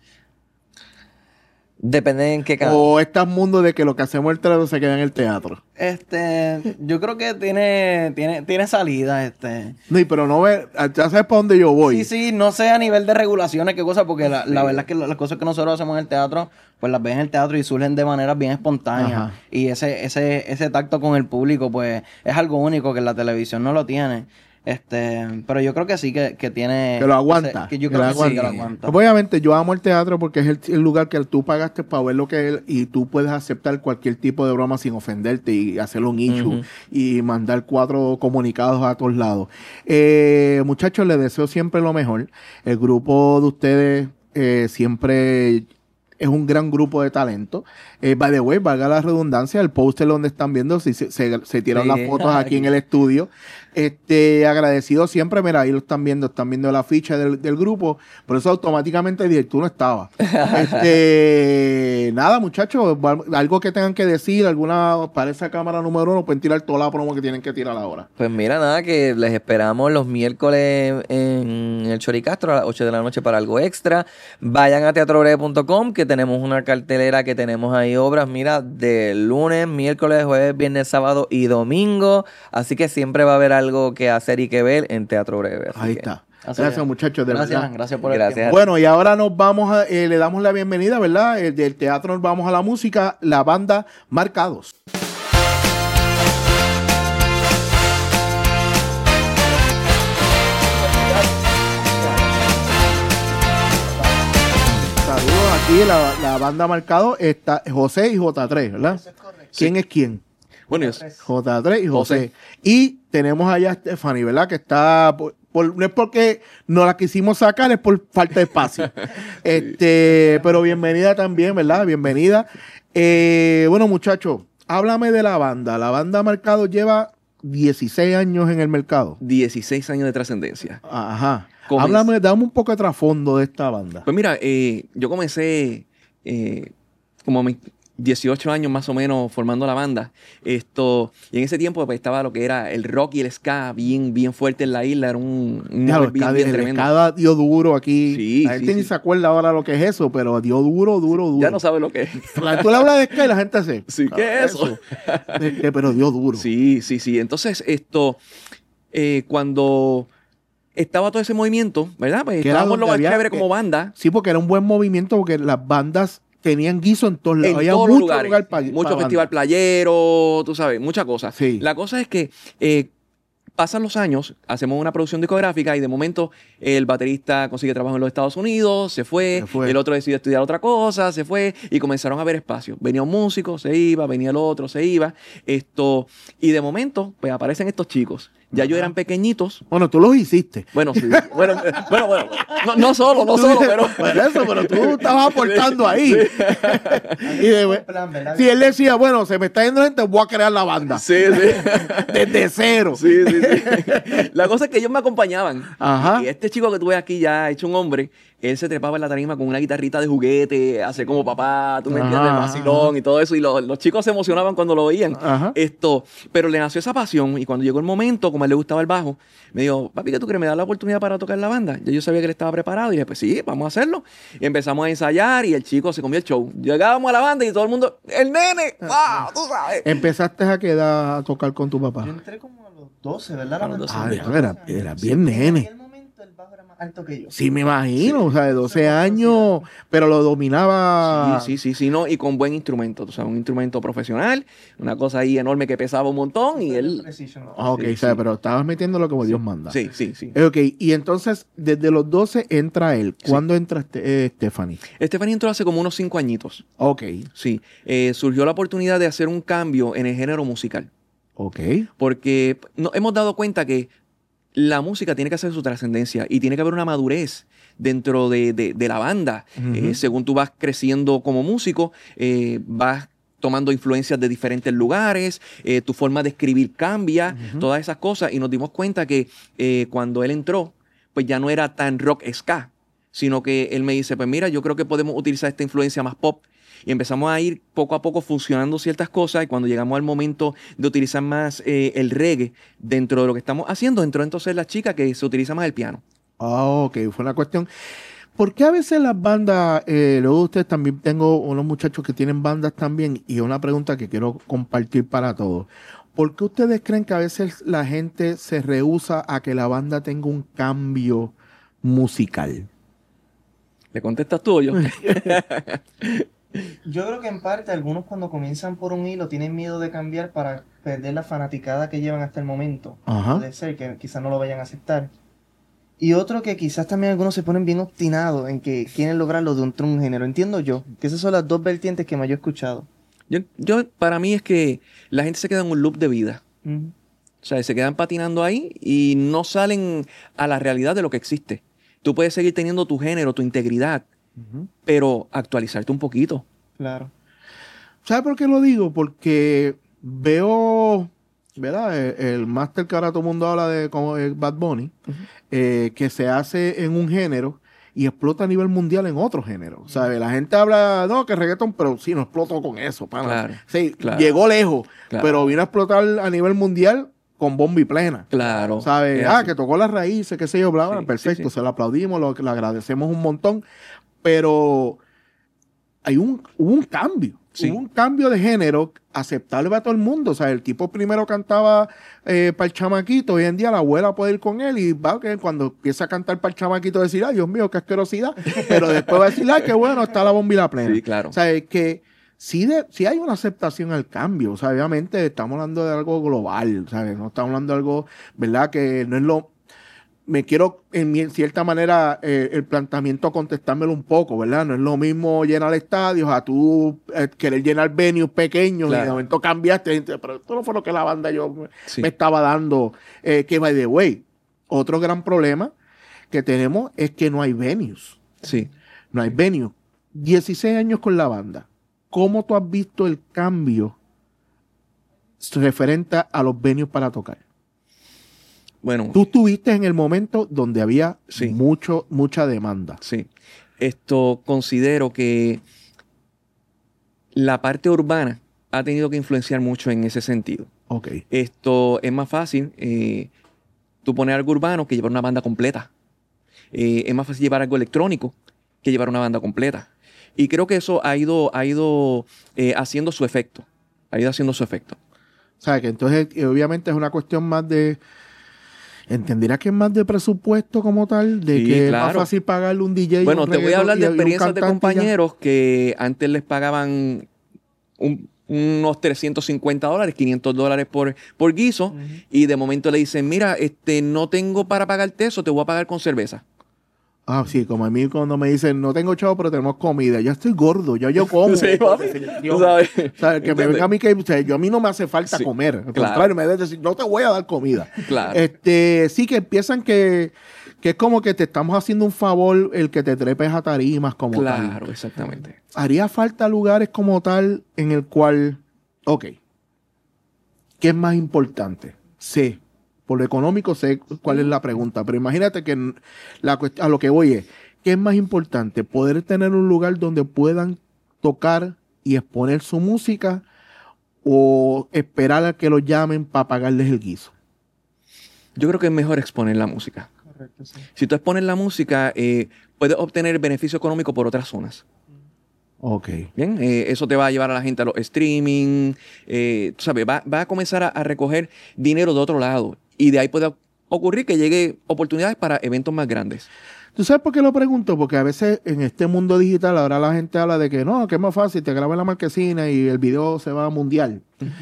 C: Depende en qué canal.
B: ¿O está el mundo de que lo que hacemos en el teatro se queda en el teatro?
D: Este, yo creo que tiene, tiene, tiene salida, este.
B: No, y pero no ve, ya sabes para dónde yo voy.
D: Sí, sí, no sé a nivel de regulaciones qué cosa, porque la, la verdad es que las cosas que nosotros hacemos en el teatro, pues las ves en el teatro y surgen de maneras bien espontáneas.
B: Ajá.
D: Y ese, ese, ese tacto con el público, pues, es algo único que en la televisión no lo tiene. Este, pero yo creo que sí que, que tiene.
B: Que lo aguanta.
D: ese- que yo
B: que
D: creo
B: lo
D: que sí, que lo
B: aguanta.
D: aguanta.
B: Obviamente yo amo el teatro porque es el, el lugar que tú pagaste para ver lo que es y tú puedes aceptar cualquier tipo de broma sin ofenderte y hacerlo un issue
C: Ujú.
B: y mandar cuatro comunicados a todos lados. Eh, muchachos, les deseo siempre lo mejor. El grupo de ustedes eh, siempre es un gran grupo de talento. Eh, by the way, valga la redundancia, el póster donde están viendo, si se, se, se tiraron
C: Sí.
B: las fotos aquí en el estudio. Este, agradecido siempre, mira, ahí lo están viendo, están viendo la ficha del, del grupo, por eso automáticamente dije, tú no estabas. este, nada, muchachos, va- algo que tengan que decir, alguna, para esa cámara número uno, pueden tirar toda la promo que tienen que tirar ahora.
C: Pues mira, nada, que les esperamos los miércoles en el Choricastro a las ocho de la noche para algo extra. Vayan a teatrobreve punto com que tenemos una cartelera que tenemos ahí obras, mira, de lunes, miércoles, jueves, viernes, sábado y domingo. Así que siempre va a haber algo que hacer y que ver en Teatro Breve. así
B: Ahí
C: que-
B: está.
D: Así
B: Gracias,
D: es.
B: muchachos, de
D: gracias,
B: verdad.
D: gracias por el
C: Gracias.
D: tiempo.
B: Bueno, y ahora nos vamos a, eh, le damos la bienvenida, ¿verdad? Eh, del teatro nos vamos a la música, la banda Marcados. Saludos aquí, la, la banda Marcados está José y J tres, ¿verdad? ¿Quién es quién?
E: Bueno, es-
B: J tres y José.
E: José.
B: Y tenemos allá a Stephanie, ¿verdad? Que está, por- por- no es porque no la quisimos sacar, es por falta de espacio. este, pero bienvenida también, ¿verdad? Bienvenida. Eh, bueno, muchachos, háblame de la banda. La banda Marcado lleva dieciséis años en el mercado.
E: dieciséis años de trascendencia.
B: Ajá.
E: Comenz-
B: Háblame, dame un poco de trasfondo de esta banda.
E: Pues mira, eh, yo comencé, eh, como mi- dieciocho años más o menos formando la banda. Esto, y en ese tiempo pues, estaba lo que era el rock y el ska bien, bien fuerte en la isla. Era un, un
B: Ya,
E: mover bien, bien
B: el
E: tremendo.
B: ska dio duro aquí.
E: Sí,
B: la gente
E: sí,
B: ni
E: sí.
B: se acuerda ahora lo que es eso, pero dio duro, duro, duro.
E: Ya no sabe lo que es.
B: La- Tú le hablas de ska y la gente hace.
E: Sí, ¿qué
B: "Ah,
E: es eso?"
B: Este, pero dio duro.
E: Sí, sí, sí. Entonces, esto, eh, cuando estaba todo ese movimiento, ¿verdad? Pues
B: Que era
E: estábamos lo
B: donde
E: más
B: había-
E: chévere como
B: eh,
E: banda.
B: Sí, porque era un buen movimiento porque las bandas tenían guiso en todos lados.
E: En
B: Había
E: todos los
B: mucho
E: lugares.
B: lugar pa-
E: mucho
B: pa
E: festival
B: banda.
E: playero, tú sabes, muchas cosas.
B: Sí.
E: La cosa es que eh, pasan los años, hacemos una producción discográfica y de momento el baterista consigue trabajo en los Estados Unidos, se fue,
B: Se fue.
E: el otro decide estudiar otra cosa, se fue y comenzaron a haber espacio. Venía un músico, se iba, venía el otro, se iba. Esto, y de momento, pues aparecen estos chicos. Ya ellos eran pequeñitos.
B: Bueno, tú los hiciste.
E: Bueno, sí. Bueno, eh, bueno, bueno. No, no solo, no solo, pero.
B: Por eso, pero tú estabas aportando ahí. y de,
D: plan, ¿verdad?
B: si él decía, bueno, se me está yendo gente, voy a crear la banda.
E: Sí, sí.
B: Desde cero.
E: Sí, sí, sí. La cosa es que ellos me acompañaban.
B: Ajá.
E: Y este chico que tú ves aquí ya hecho un hombre, él se trepaba en la tarima con una guitarrita de juguete, hace como papá, tú me
B: Ajá,
E: entiendes, vacilón y todo eso. Y lo- los chicos se emocionaban cuando lo veían.
B: Ajá.
E: Esto, pero le nació esa pasión y cuando llegó el momento, como a él le gustaba el bajo, me dijo, papi, ¿qué tú crees? ¿Me das la oportunidad para tocar la banda? Ya yo sabía que él estaba preparado y dije, pues sí, vamos a hacerlo. Y empezamos a ensayar y el chico se comió el show. Llegábamos a la banda y todo el mundo, ¡el nene! ¡Wow! Tú sabes.
B: Empezaste a quedar a tocar con tu papá.
D: Yo entré como a los doce, ¿verdad?
E: A los doce.
B: Ah,
E: Sí.
B: ya, era, era bien
D: En
B: nene.
D: aquel momento el bajo era más alto que yo.
B: Sí, me imagino, o sea, de doce años, pero lo dominaba.
E: Sí, sí, sí, sí, no, y con buen instrumento, o sea, un instrumento profesional, una cosa ahí enorme que pesaba un montón y él...
B: Ah, ok,
E: Sí,
B: o sea,
E: sí.
B: pero estabas metiéndolo como Dios manda.
E: Sí, sí, sí.
B: Eh, Ok, y entonces, desde los doce entra él. ¿Cuándo entra este, eh, Stephanie?
E: Stephanie entró hace como unos cinco añitos,
B: Ok,
E: sí. Eh, surgió la oportunidad de hacer un cambio en el género musical,
B: ok.
E: porque nos hemos dado cuenta que la música tiene que hacer su trascendencia y tiene que haber una madurez dentro de, de- de la banda.
B: Ujú.
E: Eh, según tú vas creciendo como músico, eh, vas tomando influencias de diferentes lugares, eh, tu forma de escribir cambia,
B: Ujú.
E: todas esas cosas. Y nos dimos cuenta que eh, cuando él entró, pues ya no era tan rock ska, sino que él me dice, pues mira, yo creo que podemos utilizar esta influencia más pop. Y empezamos a ir poco a poco funcionando ciertas cosas y cuando llegamos al momento de utilizar más eh, el reggae dentro de lo que estamos haciendo, entró entonces la chica que se utiliza más el piano.
B: Ah, ok, fue una cuestión. ¿Por qué a veces las bandas, eh, luego ustedes también tengo unos muchachos que tienen bandas también y una pregunta que quiero compartir para todos? ¿Por qué ustedes creen que a veces la gente se rehúsa a que la banda tenga un cambio musical?
E: ¿Le contestas tú o yo?
D: Yo creo que en parte algunos cuando comienzan por un hilo tienen miedo de cambiar para perder la fanaticada que llevan hasta el momento.
B: Ajá.
D: Puede ser que quizás no lo vayan a aceptar. Y otro que quizás también algunos se ponen bien obstinados en que quieren lograrlo de un, de un género. Entiendo yo, que esas son las dos vertientes que más yo he escuchado.
E: yo, yo, para mí es que la gente se queda en un loop de vida.
D: Ujú.
E: O sea, se quedan patinando ahí y no salen a la realidad de lo que existe. Tú puedes seguir teniendo tu género, tu integridad,
B: Ujú.
E: pero actualizarte un poquito.
D: Claro.
B: ¿Sabes por qué lo digo? Porque veo, ¿verdad? El, el máster que ahora todo el mundo habla de como el Bad Bunny, eh, que se hace en un género y explota a nivel mundial en otro género. ¿Sabes? La gente habla, no, que reggaeton, pero sí, no explotó con eso. Pana.
E: Claro,
B: Sí,
E: claro.
B: llegó lejos,
E: Claro.
B: pero vino a explotar a nivel mundial con bomba y plena.
E: Claro.
B: ¿Sabes?
E: Es
B: Ah,
E: así.
B: que tocó las raíces, qué sé yo, bla, bla,
E: Sí,
B: perfecto,
E: sí, sí.
B: se lo aplaudimos, lo, le agradecemos un montón, pero hay un, hubo un cambio,
E: Sí.
B: hubo un cambio de género aceptable para todo el mundo. O sea, el tipo primero cantaba eh, para el chamaquito, hoy en día la abuela puede ir con él y va que cuando empieza a cantar para el chamaquito decir, ay, Dios mío, qué asquerosidad, pero después va a decir, ay, qué bueno, está la bomba y la plena.
E: Sí, claro.
B: O sea, es que sí, de, sí hay una aceptación al cambio. O sea, obviamente estamos hablando de algo global, ¿sabes? No estamos hablando de algo, ¿verdad? Que no es lo... Me quiero, en, mi- en cierta manera, eh, el planteamiento contestármelo un poco, ¿verdad? No es lo mismo llenar estadios a tú eh, querer llenar venues pequeños y
E: Claro.
B: de momento cambiaste, gente, pero esto no fue lo que la banda yo me,
E: Sí.
B: me estaba dando. Eh, que, by the way, otro gran problema que tenemos es que no hay venues.
E: Sí.
B: No hay venues. dieciséis años con la banda. ¿Cómo tú has visto el cambio referente a los venues para tocar?
E: Bueno,
B: Tú estuviste en el momento donde había
E: Sí.
B: mucho, mucha demanda.
E: sí. Esto considero que la parte urbana ha tenido que influenciar mucho en ese sentido.
B: Ok.
E: Esto es más fácil, eh, tú poner algo urbano que llevar una banda completa. Eh, es más fácil llevar algo electrónico que llevar una banda completa. Y creo que eso ha ido, ha ido eh, haciendo su efecto. Ha ido haciendo su efecto.
B: O sea, que entonces eh, obviamente es una cuestión más de... ¿Entenderás que es más de presupuesto como tal? De
E: Sí,
B: que es
E: claro.
B: más fácil pagarle un D J.
E: Bueno,
B: un
E: te voy a hablar de
B: reggaetón y- y un
E: experiencias de
B: cantante y ya.
E: compañeros que antes les pagaban un- unos trescientos cincuenta dólares, quinientos dólares por, por guiso, y de momento le dicen, mira, este, no tengo para pagarte eso, te voy a pagar con cerveza.
B: Ah, sí, como a mí cuando me dicen, no tengo chavo, pero tenemos comida. Ya estoy gordo, ya yo como.
E: Sí, papi.
B: Definitivamente.
E: Tú sabes.
B: O sea, que me
E: ¿Entiendes?
B: venga a mí que o sea, yo a mí no me hace falta
E: Sí,
B: comer. Al
E: claro.
B: contrario, me debes decir, no te voy a dar comida.
E: Claro.
B: Este, sí que empiezan que, que es como que te estamos haciendo un favor el que te trepes a tarimas como tal.
E: Claro, exactamente.
B: Haría falta lugares como tal en el cual, ok, ¿qué es más importante? Sí, por lo económico sé cuál es la pregunta, pero imagínate que n- la cuest- a lo que voy es, ¿qué es más importante? Poder tener un lugar donde puedan tocar y exponer su música o esperar a que los llamen para pagarles el guiso.
E: Yo creo que es mejor exponer la música.
F: Correcto, sí.
E: Si tú expones la música, eh, puedes obtener beneficio económico por otras zonas.
B: Ok.
E: Bien, eh, eso te va a llevar a la gente a los streaming, eh, tú sabes, va, va a comenzar a, a recoger dinero de otro lado y de ahí puede ocurrir que llegue oportunidades para eventos más grandes.
B: ¿Tú sabes por qué lo pregunto? Porque a veces en este mundo digital ahora la gente habla de que no, que es más fácil, te grabas en la marquesina y el video se va a mundial.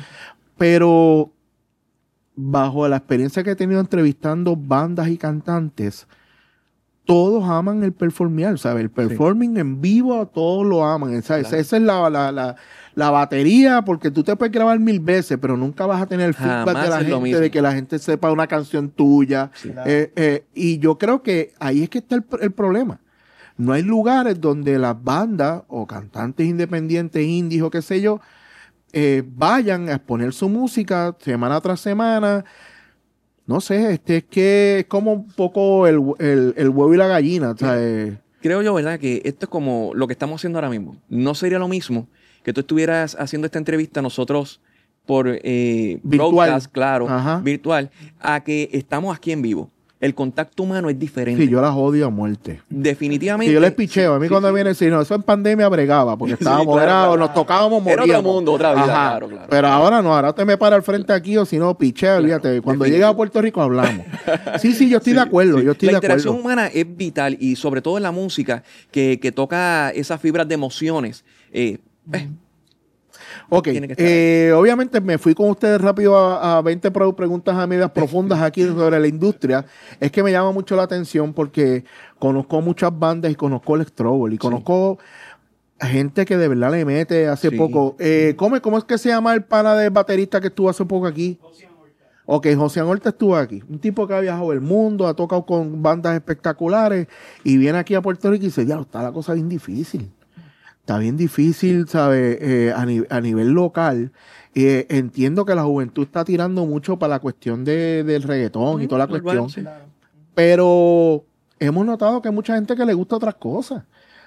B: Pero bajo la experiencia que he tenido entrevistando bandas y cantantes, todos aman el performear, ¿sabes? El performing en vivo, todos lo aman, ¿sabes?
E: Claro.
B: Esa es la, la, la, la batería, porque tú te puedes grabar mil veces, pero nunca vas a tener el feedback
E: Jamás
B: de la
E: es lo
B: gente,
E: mismo.
B: de que la gente sepa una canción tuya.
E: Sí.
F: Claro.
B: Eh, eh, y yo creo que ahí es que está el, el problema. No hay lugares donde las bandas o cantantes independientes, indies o qué sé yo, eh, vayan a exponer su música semana tras semana. No sé, este es que es como un poco el, el- el huevo y la gallina. O sea, eh,
E: Creo yo, ¿verdad? Que esto es como lo que estamos haciendo ahora mismo. No sería lo mismo que tú estuvieras haciendo esta entrevista nosotros por eh,
B: Virtual.
E: broadcast, claro,
B: Ajá.
E: virtual, a que estamos aquí en vivo. El contacto humano es diferente.
B: sí, yo las odio a muerte.
E: Definitivamente.
B: Sí, yo les picheo. A mí
E: Sí,
B: cuando
E: sí.
B: viene, si no, eso en pandemia bregaba, porque
E: Sí,
B: estábamos,
E: claro,
B: era-
E: claro.
B: nos tocábamos,
E: Era
B: moríamos.
E: otro mundo, otra vida,
B: Ajá.
E: claro, claro.
B: Pero ahora no, ahora te me para al frente aquí o si no, picheo, olvídate. Cuando
E: definitivo.
B: llegue a Puerto Rico hablamos. Sí, sí, yo estoy
E: Sí,
B: de acuerdo,
E: sí.
B: yo estoy
E: la
B: de
E: interacción
B: acuerdo.
E: humana es vital y sobre todo en la música que, que toca esas fibras de emociones. Eh, eh,
B: Ok,
E: Tiene que estar
B: eh, obviamente me fui con ustedes rápido a, a veinte pro- preguntas a medias profundas aquí sobre la industria. Es que me llama mucho la atención porque conozco muchas bandas y conozco el Strobel y conozco gente que de verdad le mete hace
E: Sí.
B: poco. Eh, ¿cómo, ¿Cómo es que se llama el pana de baterista que estuvo hace poco aquí? Ok, José Horta estuvo aquí. Un tipo que ha viajado el mundo, ha tocado con bandas espectaculares y viene aquí a Puerto Rico y dice, ya, está la cosa bien difícil. Está bien difícil, ¿sabes? Eh, a, ni- a nivel local. Eh, entiendo que la juventud está tirando mucho para la cuestión de, del reggaetón y toda la
E: urbano,
B: cuestión.
E: sí.
F: Claro.
B: Pero hemos notado que hay mucha gente que le gusta otras cosas.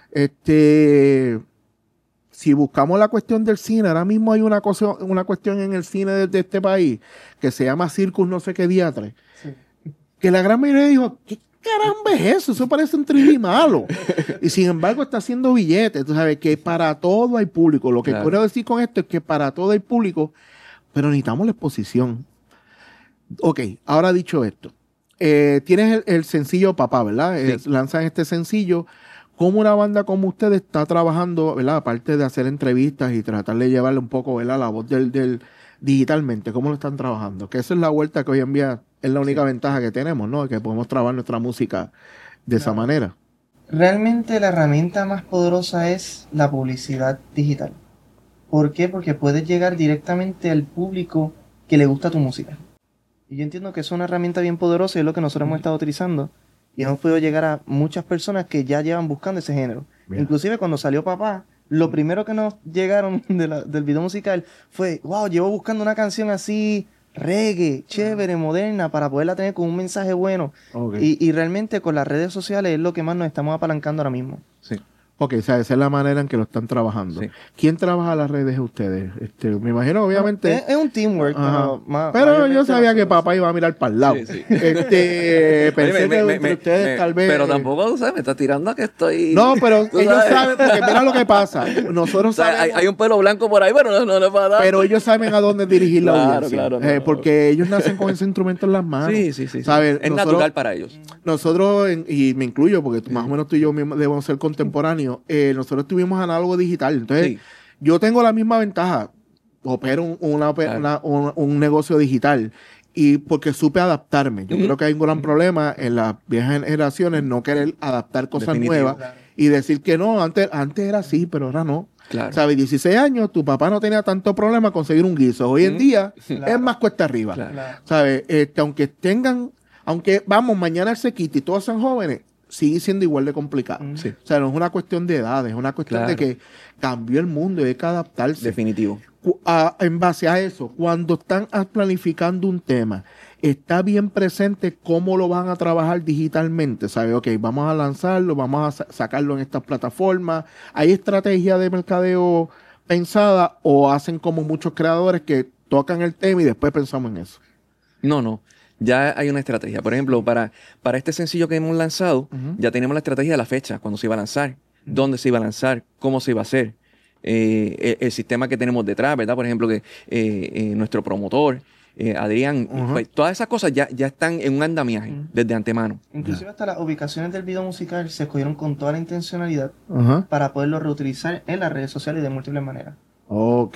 B: Este, si buscamos la cuestión del cine, ahora mismo hay una cosa, una cuestión en el cine de, de este país que se llama Circus no sé qué diatre.
F: Sí.
B: Que la gran mayoría dijo, ¿qué caramba es eso? Eso parece un tres D malo. Y sin embargo está haciendo billetes. Tú sabes que para todo hay público. Lo que
E: Claro.
B: quiero decir con esto es que para todo hay público, pero necesitamos la exposición. Ok, ahora dicho esto. eh, tienes el, el sencillo Papá, ¿verdad? Eh,
E: Sí.
B: lanzan este sencillo. ¿Cómo una banda como ustedes está trabajando, ¿verdad? Aparte de hacer entrevistas y tratar de llevarle un poco, ¿verdad? La voz del, del digitalmente, ¿cómo lo están trabajando? Que esa es la vuelta que hoy en día es la única ventaja que tenemos, ¿no? Que podemos trabajar nuestra música de esa
F: Claro.
B: manera.
F: Realmente la herramienta más poderosa es la publicidad digital. ¿Por qué? Porque puedes llegar directamente al público que le gusta tu música. Y yo entiendo que es una herramienta bien poderosa y es lo que nosotros hemos estado utilizando. Y hemos podido llegar a muchas personas que ya llevan buscando ese género.
B: Mira.
F: Inclusive cuando salió Papá, lo primero que nos llegaron de la- del video musical fue, wow, llevo buscando una canción así, reggae, chévere, moderna, para poderla tener con un mensaje bueno.
B: Ok.
F: Y, y realmente con las redes sociales es lo que más nos estamos apalancando ahora mismo.
E: Sí.
B: Ok, o sea, esa es la manera en que lo están trabajando.
E: Sí.
B: ¿Quién trabaja las redes de ustedes? Este, me imagino, obviamente.
F: Es, es un teamwork,
B: Ajá.
F: pero, más,
B: Pero yo
F: mayormente
B: sabía que
F: nosotros-
B: papá iba a mirar para el lado.
E: Sí, sí.
B: Este, pensé
E: Oye, me-
B: que
E: me-
B: entre
E: me-
B: ustedes
E: me-
B: tal vez.
E: Pero tampoco, tú sabes, me está tirando a que estoy...
B: No, pero
E: tú
B: ellos
E: sabes.
B: saben, porque mira lo que pasa. Nosotros
E: O sea, hay,
B: sabemos,
E: hay un pelo blanco por ahí, pero no, no le va a dar.
B: pero ellos saben a dónde dirigir la
E: Claro,
B: audiencia.
E: claro, no,
B: eh,
E: no.
B: porque ellos nacen con ese instrumento en las manos.
E: Sí, sí, sí. sí.
B: ¿Sabes?
E: Es
B: Nosotros-
E: natural para ellos.
B: Nosotros, en- y me incluyo, porque tú- más o menos tú y yo mismo debemos ser contemporáneos, eh, nosotros tuvimos análogo digital. Entonces,
E: Sí.
B: yo tengo la misma ventaja. Opero un, una-
E: Claro.
B: una- un, un negocio digital. Y porque supe adaptarme. Yo
E: Ujú.
B: creo que hay un gran problema en las viejas generaciones no querer adaptar cosas
E: Definitivo.
B: nuevas
F: Claro.
B: y decir que no, antes, antes era así, pero ahora no.
E: Claro.
B: ¿Sabes? dieciséis años, tu papá no tenía tanto problema conseguir un guiso. Hoy en
E: Ujú.
B: día
F: Claro.
B: es más cuesta arriba.
E: Claro.
F: Claro.
B: ¿Sabes? Este, aunque tengan, aunque vamos, mañana se quite y todos sean jóvenes, sigue siendo igual de complicado.
F: Mm.
E: Sí,
B: O sea, no es una cuestión de edad, es una cuestión de
E: Claro.
B: que cambió el mundo y hay que adaptarse.
E: definitivo.
B: Cu- a- en base a eso, cuando están a- planificando un tema, está bien presente cómo lo van a trabajar digitalmente. ¿Sabes? Ok, vamos a lanzarlo, vamos a sa- sacarlo en estas plataformas. ¿Hay estrategia de mercadeo pensada o hacen como muchos creadores que tocan el tema y después pensamos en eso?
E: No, no. Ya hay una estrategia. Por ejemplo, para, para este sencillo que hemos lanzado,
B: Ujú.
E: ya tenemos la estrategia de la fecha, cuándo se iba a lanzar, dónde se iba a lanzar, cómo se iba a hacer, eh, el, el sistema que tenemos detrás, ¿verdad? Por ejemplo, que eh, eh, nuestro promotor, eh, Adrián,
B: Ujú.
E: pues, todas esas cosas ya, ya están en un andamiaje
F: Ujú.
E: desde antemano.
F: Inclusive hasta las ubicaciones del video musical se escogieron con toda la intencionalidad
B: Ajá.
F: para poderlo reutilizar en las redes sociales de múltiples maneras.
B: Ok.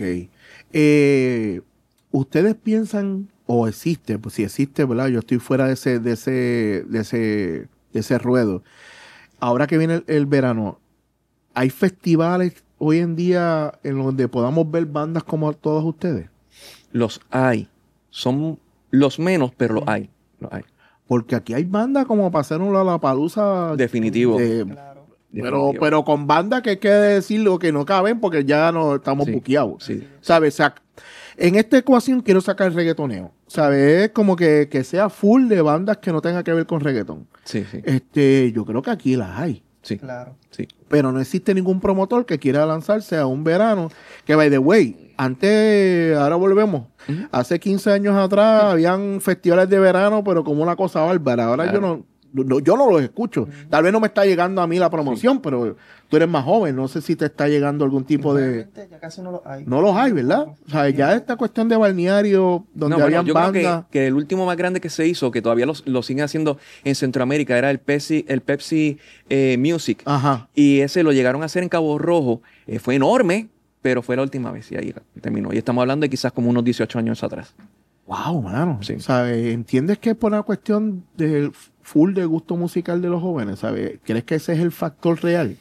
B: Eh, ¿Ustedes piensan o existe? Pues si existe, ¿verdad? Yo estoy fuera de ese, de ese, de ese, de ese ruedo. Ahora que viene el, el verano, ¿hay festivales hoy en día en donde podamos ver bandas como todos ustedes?
E: Los hay. Son los menos, pero los hay. Los hay.
B: Porque aquí hay bandas como para hacer un Lollapalooza.
E: Definitivo.
B: eh,
F: Claro.
B: pero,
E: Definitivo.
B: pero con bandas que hay que decirlo que no caben porque ya no estamos
E: Sí.
B: buqueados.
E: Sí.
B: ¿Sabes? Sac- en esta ecuación quiero sacar el reggaetoneo. ¿Sabes? Es como que, que sea full de bandas que no tenga que ver con reggaetón.
E: Sí, sí,
B: Este, yo creo que aquí las hay.
E: sí,
F: Claro.
E: sí.
B: Pero no existe ningún promotor que quiera lanzarse a un verano. Que, by the way, antes, ahora volvemos.
E: Ujú.
B: Hace quince años atrás habían festivales de verano, pero como una cosa bárbara. Ahora
E: Claro.
B: yo no, no- yo no los escucho. Tal vez no me está llegando a mí la promoción, pero tú eres más joven. No sé si te está llegando algún tipo de...
F: Realmente ya casi no lo hay.
B: No los hay, ¿verdad? O sea, ya esta cuestión de balneario, donde
E: No, bueno,
B: habían
E: yo creo
B: bandas...
E: que, que el último más grande que se hizo, que todavía lo, lo siguen haciendo en Centroamérica, era el Pepsi, el Pepsi eh, Music.
B: Ajá.
E: Y ese lo llegaron a hacer en Cabo Rojo. Eh, fue enorme, pero fue la última vez y ahí terminó. Y estamos hablando de quizás como unos dieciocho años atrás.
B: Wow, mano.
E: Sí.
B: ¿Sabes? ¿Entiendes que es por una cuestión del full de gusto musical de los jóvenes? ¿Sabes? ¿Crees que ese es el factor real?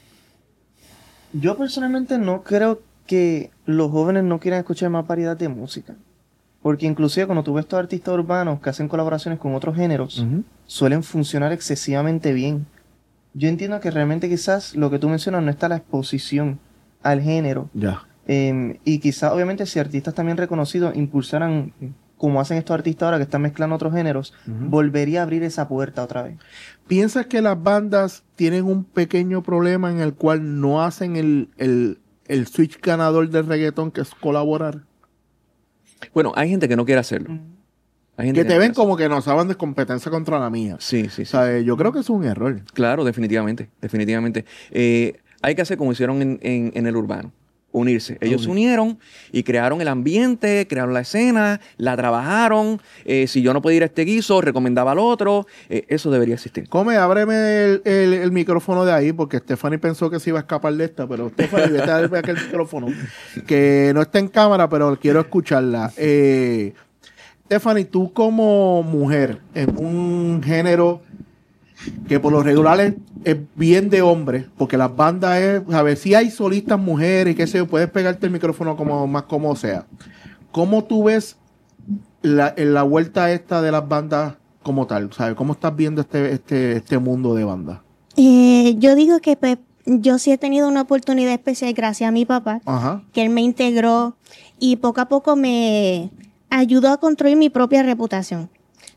F: Yo personalmente no creo que los jóvenes no quieran escuchar más variedad de música. Porque inclusive cuando tú ves estos artistas urbanos que hacen colaboraciones con otros géneros,
B: Ujú.
F: suelen funcionar excesivamente bien. Yo entiendo que realmente quizás lo que tú mencionas no está la exposición al género.
B: Ya.
F: Eh, y quizás obviamente si artistas también reconocidos impulsaran, como hacen estos artistas ahora que están mezclando otros géneros,
B: Ujú.
F: volvería a abrir esa puerta otra vez.
B: ¿Piensas que las bandas tienen un pequeño problema en el cual no hacen el, el, el switch ganador del reggaetón, que es colaborar?
E: Bueno, hay gente que no quiere hacerlo. Hay gente
B: Que te
E: no
B: ven
E: quiere
B: como que no saben de competencia contra la mía.
E: hacerlo. Sí, sí, sí.
B: ¿Sabes? Yo creo que es un error.
E: Claro, definitivamente, definitivamente. Eh, hay que hacer como hicieron en, en- en el urbano, unirse. Ellos se unieron y crearon el ambiente, crearon la escena, la trabajaron. Eh, si yo no podía ir a este guiso, recomendaba al otro. Eh, eso debería existir.
B: Come, ábreme el, el- el micrófono de ahí, porque Stephanie pensó que se iba a escapar de esta, pero Stephanie, vete a darme aquel micrófono, que no está en cámara, pero quiero escucharla. Eh, Stephanie, tú como mujer, en un género que por lo regular es, es bien de hombre, porque las bandas es, a ver, si hay solistas mujeres y qué sé yo, puedes pegarte el micrófono como más como sea. ¿Cómo tú ves la, en la vuelta esta de las bandas como tal? ¿Sabes? ¿Cómo estás viendo este, este, este mundo de bandas?
G: Eh, yo digo que pues, yo sí he tenido una oportunidad especial gracias a mi papá,
B: Ajá.
G: que él me integró y poco a poco me ayudó a construir mi propia reputación.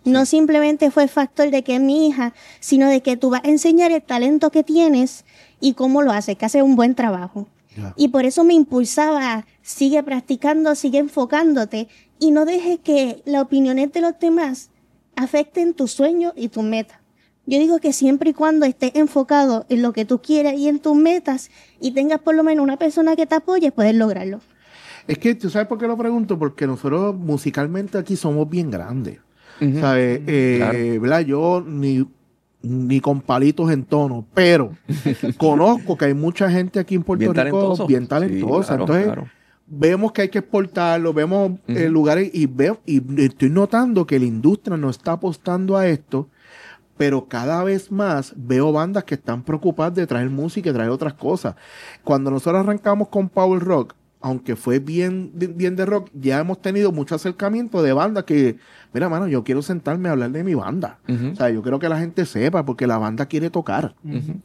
G: No simplemente fue factor de que es mi hija, sino de que tú vas a enseñar el talento que tienes y cómo lo haces, que haces un buen trabajo.
B: Ya.
G: Y por eso me impulsaba, a, sigue practicando, sigue enfocándote y no dejes que las opiniones de los demás afecten tus sueños y tus metas. Yo digo que siempre y cuando estés enfocado en lo que tú quieres y en tus metas y tengas por lo menos una persona que te apoye, puedes lograrlo.
B: Es que, ¿tú sabes por qué lo pregunto? Porque nosotros musicalmente aquí somos bien grandes.
E: Ujú.
B: ¿Sabes? Eh,
E: Claro.
B: ¿verdad? Yo ni, ni con palitos en tono, pero conozco que hay mucha gente aquí en Puerto
E: Bien
B: Rico
E: talentoso.
B: bien talentosa.
E: Sí, claro,
B: Entonces,
E: claro.
B: vemos que hay que exportarlo, vemos eh,
E: Ujú.
B: lugares y veo y estoy notando que la industria no está apostando a esto, pero cada vez más veo bandas que están preocupadas de traer música y traer otras cosas. Cuando nosotros arrancamos con Power Rock, aunque fue bien, bien de rock, ya hemos tenido mucho acercamiento de bandas que, mira, mano, yo quiero sentarme a hablar de mi banda.
E: Ujú.
B: O sea, yo quiero que la gente sepa, porque la banda quiere tocar.
E: Ujú.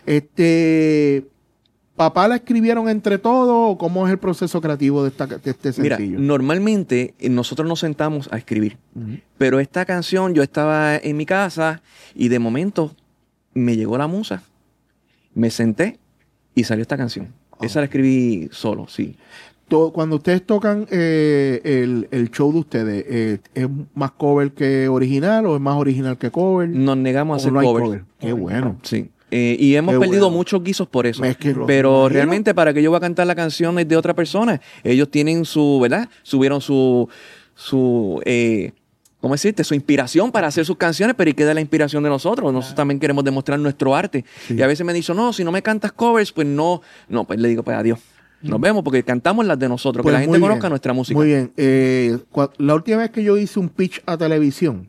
B: Este, ¿papá la escribieron entre todos o cómo es el proceso creativo de, esta, de este
E: Mira,
B: sencillo?
E: normalmente eh, nosotros nos sentamos a escribir,
B: Ujú.
E: pero esta canción yo estaba en mi casa y de momento me llegó la musa, me senté y salió esta canción. Esa la escribí solo, sí.
B: To- Cuando ustedes tocan eh, el, el show de ustedes, eh, ¿es más cover que original o es más original que cover?
E: Nos negamos a
B: ¿O
E: hacer
B: no hay
E: covers.
B: cover? Qué bueno.
E: Sí. Eh, y hemos
B: Qué
E: perdido
B: bueno.
E: muchos guisos por eso.
B: Es que lo
E: Pero
B: imagino.
E: realmente para que yo voy a cantar la canción es de otra persona. Ellos tienen su, ¿verdad? Subieron su, su, eh, ¿cómo decirte? Su inspiración para hacer sus canciones, pero ¿y qué da la inspiración de nosotros? Nosotros también queremos demostrar nuestro arte.
B: Sí.
E: Y a veces me dicen, no, si no me cantas covers, pues no. No, pues le digo, pues adiós. Nos vemos porque cantamos las de nosotros,
B: Pues
E: que la gente
B: muy
E: conozca
B: bien,
E: nuestra música.
B: Muy bien. Eh, cua- la última vez que yo hice un pitch a televisión,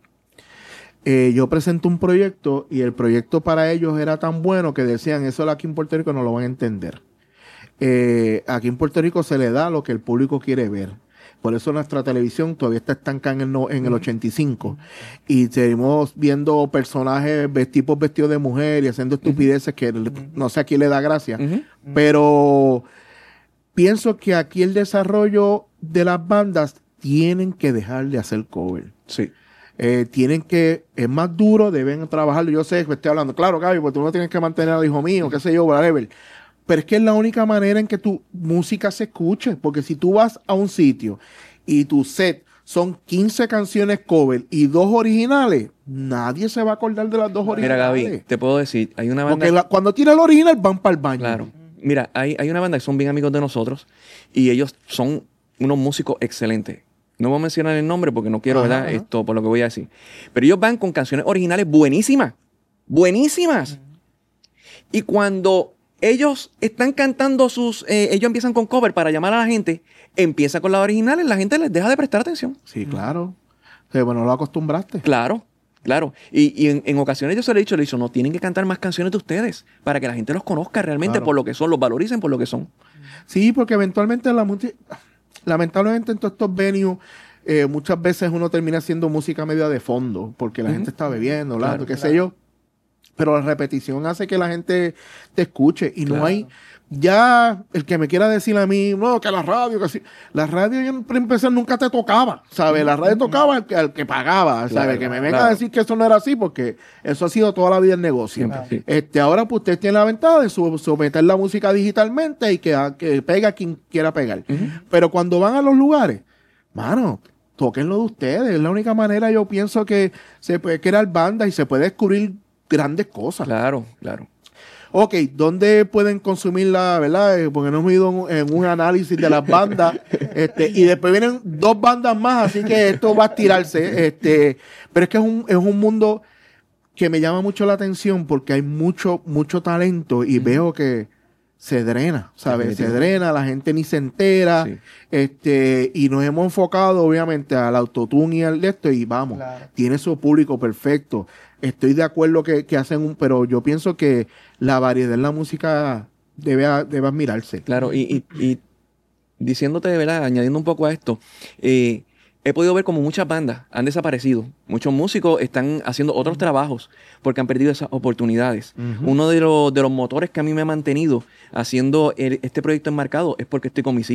B: eh, yo presenté un proyecto y el proyecto para ellos era tan bueno que decían, eso aquí en Puerto Rico no lo van a entender. Eh, aquí en Puerto Rico se le da lo que el público quiere ver. Por eso nuestra televisión todavía está estancada en el, no- en el ochenta y cinco. Y seguimos viendo personajes ve- tipos vestidos de mujer y haciendo estupideces que le- no sé a quién le da gracia.
E: Ujú.
B: Pero pienso que aquí el desarrollo de las bandas tienen que dejar de hacer cover.
E: Sí.
B: Eh, tienen que, es más duro, deben trabajarlo. Yo sé que estoy hablando, claro, Gaby, porque tú no tienes que mantener al hijo mío, qué sé yo, whatever. Pero es que es la única manera en que tu música se escuche. Porque si tú vas a un sitio y tu set son quince canciones cover y dos originales, nadie se va a acordar de las dos
E: Mira,
B: originales.
E: Gaby, te puedo decir, hay una banda...
B: Porque la- cuando tiene el original van para el baño.
E: Claro. Mira, hay, hay una banda que son bien amigos de nosotros y ellos son unos músicos excelentes. No voy a mencionar el nombre porque no quiero,
B: Ajá,
E: ¿verdad?
B: ajá.
E: Esto por lo que voy a decir. Pero ellos van con canciones originales buenísimas. Buenísimas. Y cuando ellos están cantando sus... eh, ellos empiezan con cover para llamar a la gente, empieza con las originales, la gente les deja de prestar atención.
B: Sí, claro. O sea, bueno, lo acostumbraste.
E: Claro, claro. Y, y en, en ocasiones yo se lo he dicho, le he dicho, no, tienen que cantar más canciones de ustedes para que la gente los conozca realmente
B: Claro.
E: por lo que son, los valoricen por lo que son.
B: Sí, porque eventualmente la música, lamentablemente en todos estos venues, eh, muchas veces uno termina haciendo música media de fondo, porque la
E: Ujú.
B: gente está bebiendo, hablando,
E: Claro,
B: qué sé yo. Pero la repetición hace que la gente te escuche y no
E: Claro.
B: hay, ya el que me quiera decir a mí, no, que la radio, que sí. La radio yo, para empezar nunca te tocaba, ¿sabes? La radio tocaba al que, al que pagaba, ¿sabes?
E: Claro,
B: Que me venga
E: claro.
B: a decir que eso no era así, porque eso ha sido toda la vida el negocio.
E: Siempre, sí.
B: Este, ahora pues usted tiene la ventaja de su- someter la música digitalmente y que, que pega quien quiera pegar.
E: Ujú.
B: Pero cuando van a los lugares, mano, tóquenlo de ustedes. Es la única manera, yo pienso, que se puede crear bandas y se puede descubrir grandes cosas.
E: Claro, claro.
B: Ok, ¿dónde pueden consumirla, verdad? Eh, Porque no hemos ido en, en un análisis de las bandas. este, y después vienen dos bandas más, así que esto va a estirarse. Este, pero es que es un, es un mundo que me llama mucho la atención porque hay mucho, mucho talento y veo que se drena, ¿sabes? Se
E: Definitivo.
B: drena, la gente ni se entera.
E: Sí.
B: Este, y nos hemos enfocado, obviamente, al autotune y al de esto, y vamos,
F: Claro.
B: tiene su público perfecto. Estoy de acuerdo que, que hacen un, pero yo pienso que la variedad en la música debe, a- debe admirarse.
E: Claro, y, y, y diciéndote de verdad, añadiendo un poco a esto, eh, he podido ver como muchas bandas han desaparecido. Muchos músicos están haciendo otros trabajos porque han perdido esas oportunidades.
B: Ujú.
E: Uno de los, de los motores que a mí me ha mantenido haciendo el- este proyecto enmarcado es porque estoy con mis hijos.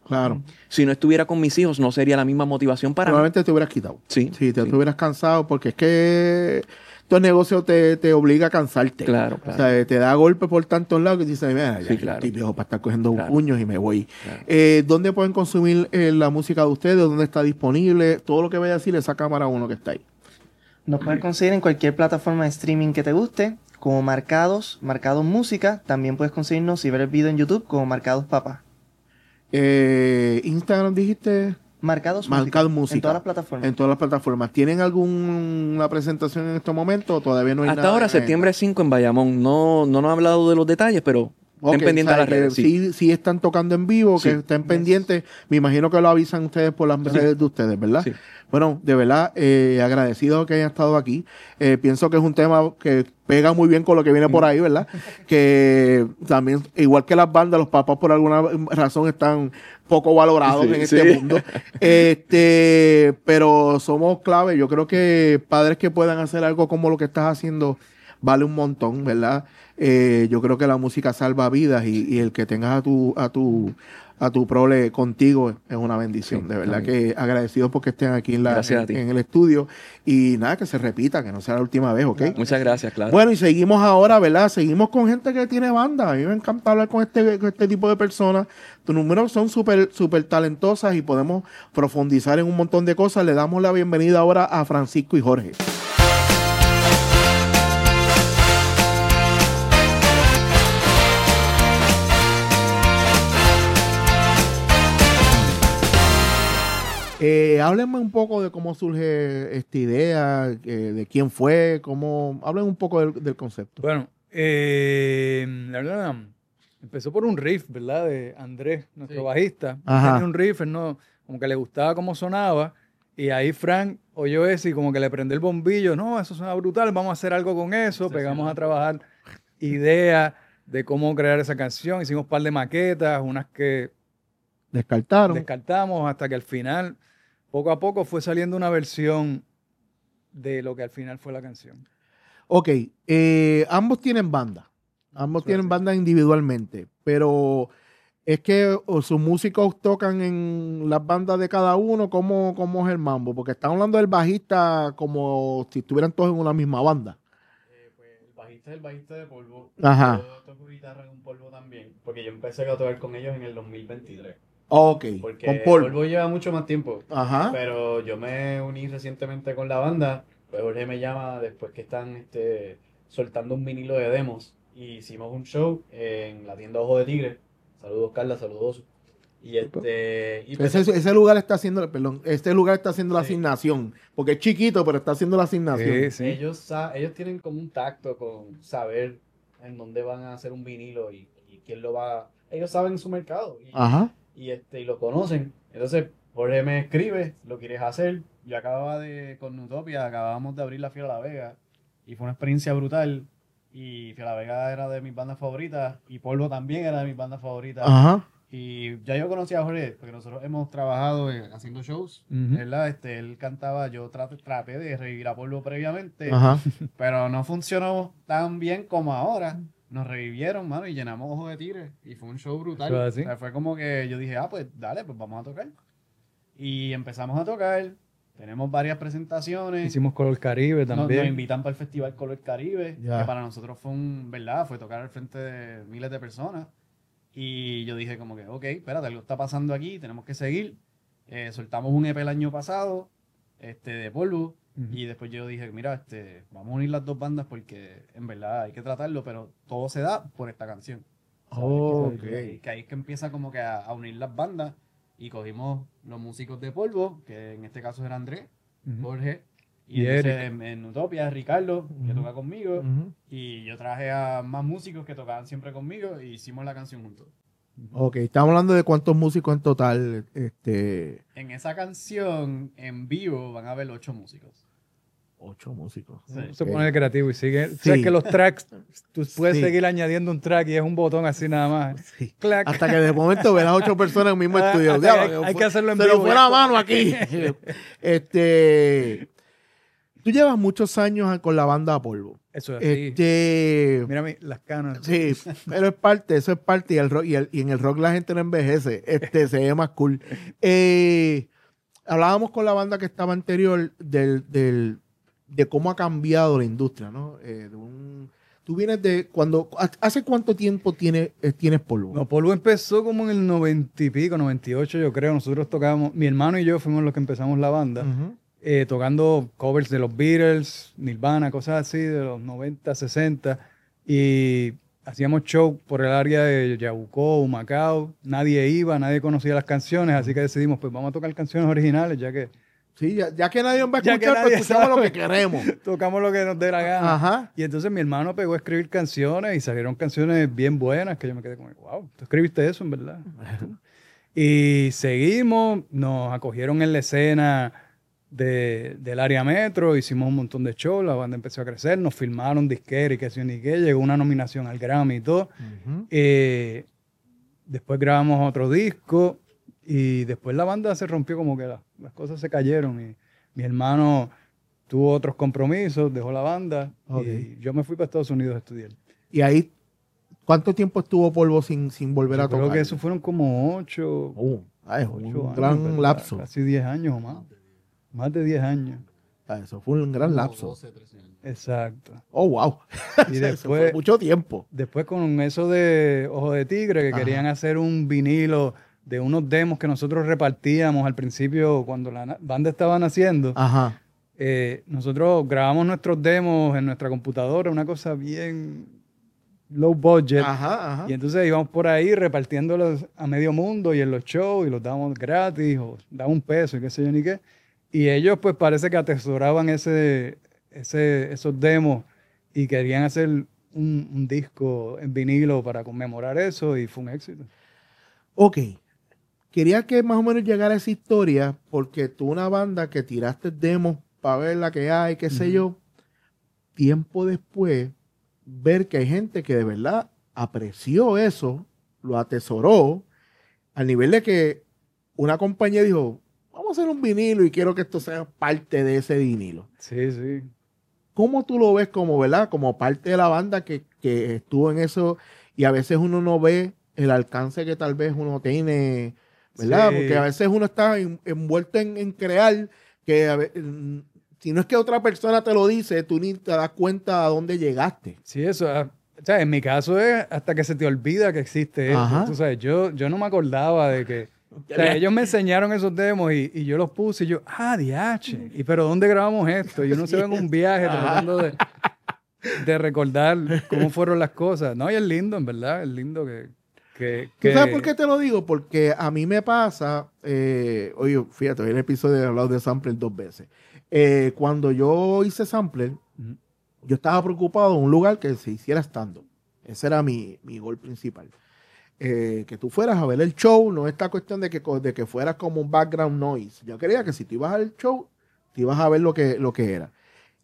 B: Claro.
E: Si no estuviera con mis hijos, no sería la misma motivación para mí.
B: Probablemente te hubieras quitado.
E: Sí,
B: Sí, te,
E: sí.
B: te hubieras cansado porque es que tu negocio te, te obliga a cansarte.
E: Claro, claro.
B: O sea, te da golpe por tantos lados que dices, mira, ya
E: Sí,
B: yo
E: claro.
B: estoy viejo para estar cogiendo
E: Claro.
B: puños y me voy.
E: Claro.
B: Eh, ¿Dónde pueden consumir eh, la música de ustedes? ¿Dónde está disponible? Todo lo que vaya a decir, esa cámara uno que está ahí.
F: Nos puedes conseguir en cualquier plataforma de streaming que te guste, como Marcados, Marcados Música. También puedes conseguirnos y ver el video en YouTube como Marcados Papá.
B: Eh, Instagram dijiste...
F: Marcados,
B: Marcados
F: Música.
B: Música.
F: En todas las plataformas.
B: En todas las plataformas. ¿Tienen alguna presentación en este momento o todavía no hay
E: Hasta
B: nada?
E: ahora,
B: en
E: septiembre cinco en Bayamón. No, no nos han hablado de los detalles, pero
B: Ok,
E: estén pendientes
B: o sea,
E: a las redes.
B: que
E: Sí.
B: sí, sí están tocando en vivo,
E: Sí.
B: que estén pendientes. Me imagino que lo avisan ustedes por las redes de ustedes, ¿verdad?
E: Sí.
B: Bueno, de verdad, eh, agradecido que hayan estado aquí. Eh, pienso que es un tema que pega muy bien con lo que viene por ahí, ¿verdad? Que también, igual que las bandas, los papás por alguna razón están poco valorados
E: Sí,
B: en este
E: sí.
B: mundo. Este, pero somos clave. Yo creo que padres que puedan hacer algo como lo que estás haciendo vale un montón, ¿verdad? Eh, yo creo que la música salva vidas y, y el que tengas a tu a tu a tu prole contigo es una bendición.
E: Sí,
B: de verdad
E: también.
B: que agradecido porque estén aquí en, la,
E: Gracias a
B: en,
E: ti.
B: en el estudio y nada, que se repita, que no sea la última vez, ¿ok?
E: Muchas gracias, claro.
B: Bueno, y seguimos ahora, ¿verdad? Seguimos con gente que tiene banda. A mí me encanta hablar con este, con este tipo de personas. Tus números son súper súper talentosas y podemos profundizar en un montón de cosas. Le damos la bienvenida ahora a Francisco y Jorge. Eh, háblenme un poco de cómo surge esta idea, eh, de quién fue, cómo... Hablen un poco del, del concepto.
H: Bueno, eh, la verdad, empezó por un riff, ¿verdad? De Andrés, nuestro bajista.
B: Ajá.
H: Tenía un riff, él no, como que le gustaba cómo sonaba. Y ahí Frank oyó eso y como que le prendió el bombillo. No, eso suena brutal, vamos a hacer algo con eso. Pegamos a trabajar ideas de cómo crear esa canción. Hicimos un par de maquetas, unas que
B: Descartaron.
H: descartamos hasta que al final, poco a poco, fue saliendo una versión de lo que al final fue la canción.
B: Ok, eh, ambos tienen banda. Ambos
H: Sí,
B: tienen
H: sí.
B: banda individualmente, pero es que o sus músicos tocan en las bandas de cada uno. ¿Cómo, cómo es el mambo? Porque están hablando del bajista como si estuvieran todos en una misma banda.
I: Eh, pues el bajista es el bajista de Polvo.
B: Ajá.
I: Yo toco guitarra en un Polvo también, porque yo empecé a tocar con ellos en el dos mil veintitrés.
B: Ok,
I: Porque
B: con Paul.
I: Polvo lleva mucho más tiempo.
B: Ajá.
I: Pero yo me uní recientemente con la banda. Pues Jorge me llama después que están este, soltando un vinilo de demos. Y hicimos un show en la tienda Ojo de Tigre. Saludos, Carla, saludos. Y este. Y pues,
B: Ese, ese lugar está haciendo, perdón, este lugar está haciendo la
I: Sí.
B: asignación, porque es chiquito, pero está haciendo la asignación.
H: Sí, sí.
I: Ellos, sa- ellos tienen como un tacto con saber en dónde van a hacer un vinilo y, y quién lo va. Ellos saben su mercado. Y,
B: Ajá.
I: y este y lo conocen. Entonces, Jorge me escribe, lo quieres hacer. Yo acababa de, con Utopia, acabábamos de abrir la Fiera La Vega y fue una experiencia brutal. Y Fiera La Vega era de mis bandas favoritas y Polvo también era de mis bandas favoritas.
B: Ajá.
I: Y ya yo conocía a Jorge, porque nosotros hemos trabajado en- haciendo shows,
H: Ujú.
I: ¿verdad? Este, él cantaba, yo traté, traté de revivir a Polvo previamente,
B: Ajá.
I: pero no funcionó tan bien como ahora. Nos revivieron, mano, y llenamos Ojo de Tigre. Y fue un show brutal.
H: Eso es así.
I: O sea, fue como que yo dije, ah, pues dale, pues vamos a tocar. Y empezamos a tocar. Tenemos varias presentaciones.
H: Hicimos Color Caribe
I: Nos,
H: también.
I: nos invitan para el Festival Color Caribe,
B: Ya.
I: que para nosotros fue un, ¿verdad? Fue tocar al frente de miles de personas. Y yo dije como que, ok, espérate, algo está pasando aquí, tenemos que seguir. Eh, soltamos un E P el año pasado, este, de Polvo.
H: Ujú.
I: Y después yo dije, mira, este, vamos a unir las dos bandas porque en verdad hay que tratarlo, pero todo se da por esta canción. ¿Sabes?
B: Ok.
I: Que, que- que ahí es que empieza como que a, a unir las bandas y cogimos los músicos de Polvo, que en este caso era Andrés,
H: Ujú.
I: Jorge, y,
H: Y
I: entonces
H: Eric.
I: en, en Utopia, Ricardo, que
B: Ujú.
I: toca conmigo,
B: Ujú.
I: y yo traje a más músicos que tocaban siempre conmigo y hicimos la canción juntos.
B: Ok, estamos hablando de cuántos músicos en total. Este,
I: En esa canción, en vivo, van a haber ocho músicos.
B: ocho músicos.
I: Sí.
H: Se
B: Ok.
H: pone creativo y sigue.
B: Sí.
H: Sabes que los tracks, tú puedes
B: Sí.
H: seguir añadiendo un track y es un botón así nada más.
B: Sí.
H: Clac.
B: Hasta que de momento verás ocho personas en el mismo
H: Ah,
B: estudio.
H: hasta
B: Diablo,
H: que hay-
B: se
H: hay
B: fue-
H: que hacerlo en
B: se nos
H: vivo,
B: fue
H: ya.
B: la mano aquí. este, tú llevas muchos años con la banda Polvo.
H: Eso es así.
B: Este,
H: Mira mi- las canas.
B: sí, pero es parte, eso es parte y, el rock, y, el- y en el rock la gente no envejece, este, se ve más cool. Eh, hablábamos con la banda que estaba anterior del, del, de cómo ha cambiado la industria, ¿no? Eh, de un, tú vienes de, cuando, ¿hace cuánto tiempo tiene, eh, tienes polvo?
H: No, Polvo empezó como en el noventa y pico, noventa y ocho yo creo. Nosotros tocábamos, mi hermano y yo fuimos los que empezamos la banda.
B: Ujú.
H: eh, tocando covers de los Beatles, Nirvana, cosas así, de los noventa, sesenta, y hacíamos show por el área de Yabucoa, Humacao, nadie iba, nadie conocía las canciones, así que decidimos, pues vamos a tocar canciones originales, ya que
B: Sí, ya, ya que nadie nos va a
H: Ya que
B: escuchar, pues
H: nadie
B: escuchamos lo
H: sabe.
B: que queremos.
H: tocamos lo que nos dé la gana.
B: Ajá.
H: Y entonces mi hermano pegó a escribir canciones y salieron canciones bien buenas, que yo me quedé como, wow, tú escribiste eso, en verdad. Y seguimos, nos acogieron en la escena de, del área metro, hicimos un montón de shows, la banda empezó a crecer, nos filmaron disquera y qué sé yo ni qué, llegó una nominación al Grammy y todo.
B: Ujú.
H: Eh, después grabamos otro disco y después la banda se rompió, como que la- las cosas se cayeron y mi hermano tuvo otros compromisos, dejó la banda
B: Ok.
H: y yo me fui para Estados Unidos a estudiar.
B: Y ahí, ¿cuánto tiempo estuvo polvo sin, sin volver
H: Yo
B: a tocar?
H: creo que eso fueron como ocho,
B: Oh, ah, es
H: ocho
B: un
H: años,
B: gran
H: ¿verdad?
B: lapso.
H: Casi diez años o más. Más de diez años.
B: Ah, eso fue un gran lapso.
I: doce, trece años.
H: Exacto.
B: Oh, wow.
H: Y
B: Eso fue
H: después,
B: mucho tiempo.
H: después con eso de Ojo de Tigre, que
B: Ajá.
H: querían hacer un vinilo de unos demos que nosotros repartíamos al principio cuando la na- banda estaba naciendo.
B: Ajá.
H: Eh, nosotros grabamos nuestros demos en nuestra computadora, una cosa bien low budget.
B: Ajá, ajá.
H: Y entonces íbamos por ahí repartiéndolos a medio mundo y en los shows y los dábamos gratis o daban un peso y qué sé yo ni qué. Y ellos pues parece que atesoraban ese, ese, esos demos y querían hacer un, un disco en vinilo para conmemorar eso y fue un éxito.
B: Ok. Quería que más o menos llegara esa historia porque tú una banda que tiraste demos para ver la que hay, qué sé
H: Ujú.
B: yo, tiempo después ver que hay gente que de verdad apreció eso, lo atesoró, al nivel de que una compañía dijo, vamos a hacer un vinilo y quiero que esto sea parte de ese vinilo.
H: Sí, sí.
B: ¿Cómo tú lo ves como, verdad? Como parte de la banda que, que estuvo en eso y a veces uno no ve el alcance que tal vez uno tiene, ¿verdad?
H: Sí.
B: Porque a veces uno está en- envuelto en, en crear que a ve- mm, si no es que otra persona te lo dice, tú ni te das cuenta a dónde llegaste.
H: Sí, eso. ah, O sea, en mi caso es hasta que se te olvida que existe eso.
B: Ajá.
H: Tú sabes, yo, yo no me acordaba de que... O sea, ellos me enseñaron esos demos y, y yo los puse y yo, ah, diache. ¿Y pero dónde grabamos esto? Y uno se ve en un viaje tratando de, de recordar cómo fueron las cosas. No, y es lindo, en verdad, es lindo que... que,
B: ¿Tú
H: que-
B: sabes por qué te lo digo? Porque a mí me pasa, eh, oye, fíjate, hoy en el episodio he hablado de Sampler dos veces. Eh, cuando yo hice Sampler,
H: Ujú.
B: yo estaba preocupado en un lugar que se hiciera stand-up. Ese era mi, mi gol principal. Eh, que tú fueras a ver el show, no esta cuestión de que, co- de que fueras como un background noise. Yo quería que si tú ibas al show, te ibas a ver lo que, lo que era.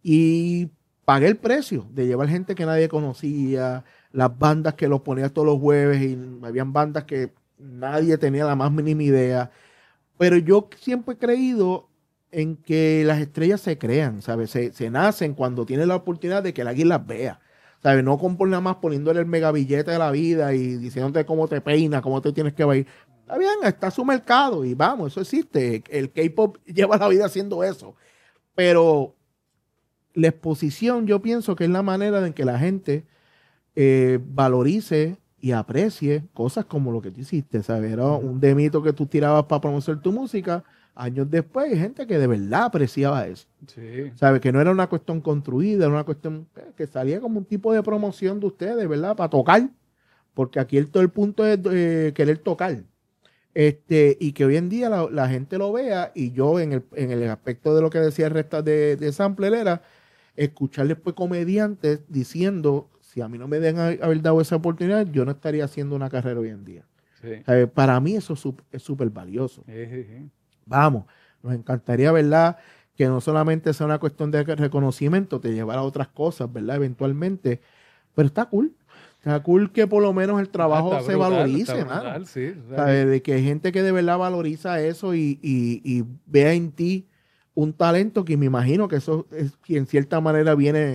B: Y pagué el precio de llevar gente que nadie conocía, las bandas que los ponía todos los jueves y habían bandas que nadie tenía la más mínima idea. Pero yo siempre he creído en que las estrellas se crean, ¿sabes? Se, se nacen cuando tienen la oportunidad de que alguien las vea. ¿Sabes? No con por nada más poniéndole el megabillete de la vida y diciéndote cómo te peinas, cómo te tienes que bailar. Está bien, está su mercado y vamos, eso existe. El K-pop lleva la vida haciendo eso. Pero la exposición yo pienso que es la manera en que la gente eh, valorice y aprecie cosas como lo que tú hiciste, ¿sabes? Era un demito que tú tirabas para promocionar tu música. Años después hay gente que de verdad apreciaba eso.
H: Sí.
B: ¿Sabes? Que no era una cuestión construida, era una cuestión eh, que salía como un tipo de promoción de ustedes, ¿verdad? Para tocar. Porque aquí el, todo el punto es eh, querer tocar. Este, y que hoy en día la, la gente lo vea, y yo en el, en el aspecto de lo que decía el resto de, de Sampler era escuchar después comediantes diciendo, si a mí no me den a- haber dado esa oportunidad, yo no estaría haciendo una carrera hoy en día.
H: Sí.
B: ¿Sabes? Para mí eso es sup- es súper valioso.
H: Sí, sí, sí.
B: Vamos, nos encantaría, ¿verdad? Que no solamente sea una cuestión de reconocimiento, te llevara a otras cosas, ¿verdad? Eventualmente. Pero está cool. Está cool que por lo menos el trabajo
H: Ah, está
B: se
H: brutal,
B: valorice,
H: está brutal,
B: mano.
H: sí, o sea,
B: ¿Sabes? De que hay gente que de verdad valoriza eso y, y, y vea en ti un talento que me imagino que eso es, que en cierta manera viene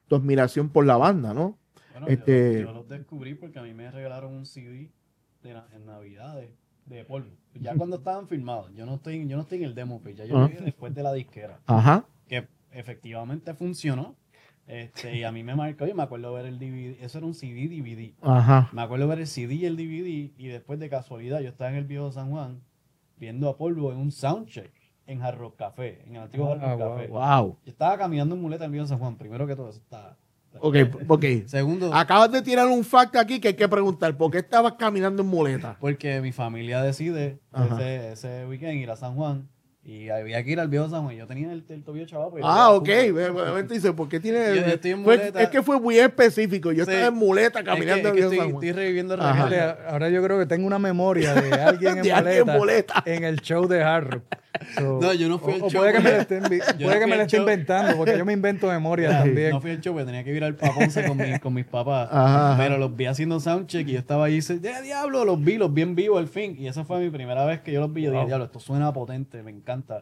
B: tu admiración por la banda, ¿no?
I: Bueno,
B: Este-
I: yo, yo los descubrí porque a mí me regalaron un C D de na- en Navidades de polvo. Ya cuando estaban filmados, yo no estoy, yo no estoy en el demo, pues ya yo
B: Ah.
I: llegué después de la disquera,
B: Ajá.
I: que efectivamente funcionó. Este, y a mí me marcó, yo me acuerdo ver el D V D, eso era un C D D V D.
B: Ajá.
I: Me acuerdo ver el C D y el D V D y después de casualidad yo estaba en el viejo San Juan viendo a polvo en un soundcheck en Hard Rock Café, en el antiguo Hard
H: Ah,
I: Rock
H: wow.
I: Café.
B: Wow.
I: Yo estaba caminando en muleta en el viejo San Juan, primero que todo eso estaba.
B: Ok, ok.
I: Segundo,
B: Acabas de tirar un fact aquí que hay que preguntar. ¿Por qué estabas caminando en muleta?
I: porque mi familia decide
B: Ajá.
I: ese, ese weekend ir a San Juan y había que ir al viejo San Juan. Yo tenía el, el tobillo chaval. pues, yo
B: Ah,
I: iba
B: ok.
I: fútbol.
B: Ve- ve- Dice, ¿por qué tiene...?
I: Yo- yo estoy en
B: fue-
I: muleta.
B: es que fue muy específico. Yo
I: Sí.
B: estaba en muleta
I: Es que-
B: caminando
I: es que
B: en
I: estoy,
B: San Juan.
I: estoy reviviendo el
B: Ajá.
I: recuerdo.
H: Fíjate, ahora yo creo que tengo una memoria de alguien en,
B: De alguien en
H: boleta,
B: boleta.
H: en el show de Hard Rock. So,
I: No, yo no fui
H: o-
I: al
H: o
I: show,
H: Puede que me
I: porque-
H: lo esté, invi-
I: yo no
H: puede que
I: fui
H: me lo
I: al
H: esté
I: show.
H: inventando, porque yo me invento memorias también.
I: No fui al show, porque tenía que ir al Paponce con, mi- con mis papás.
B: Ajá, ajá.
I: Pero los vi haciendo soundcheck y yo estaba ahí y dice, ¡ya diablo! Los vi, los vi en vivo al fin. Y esa fue mi primera vez que yo los vi. Yo dije,
H: Wow.
I: diablo, esto suena potente, me encanta.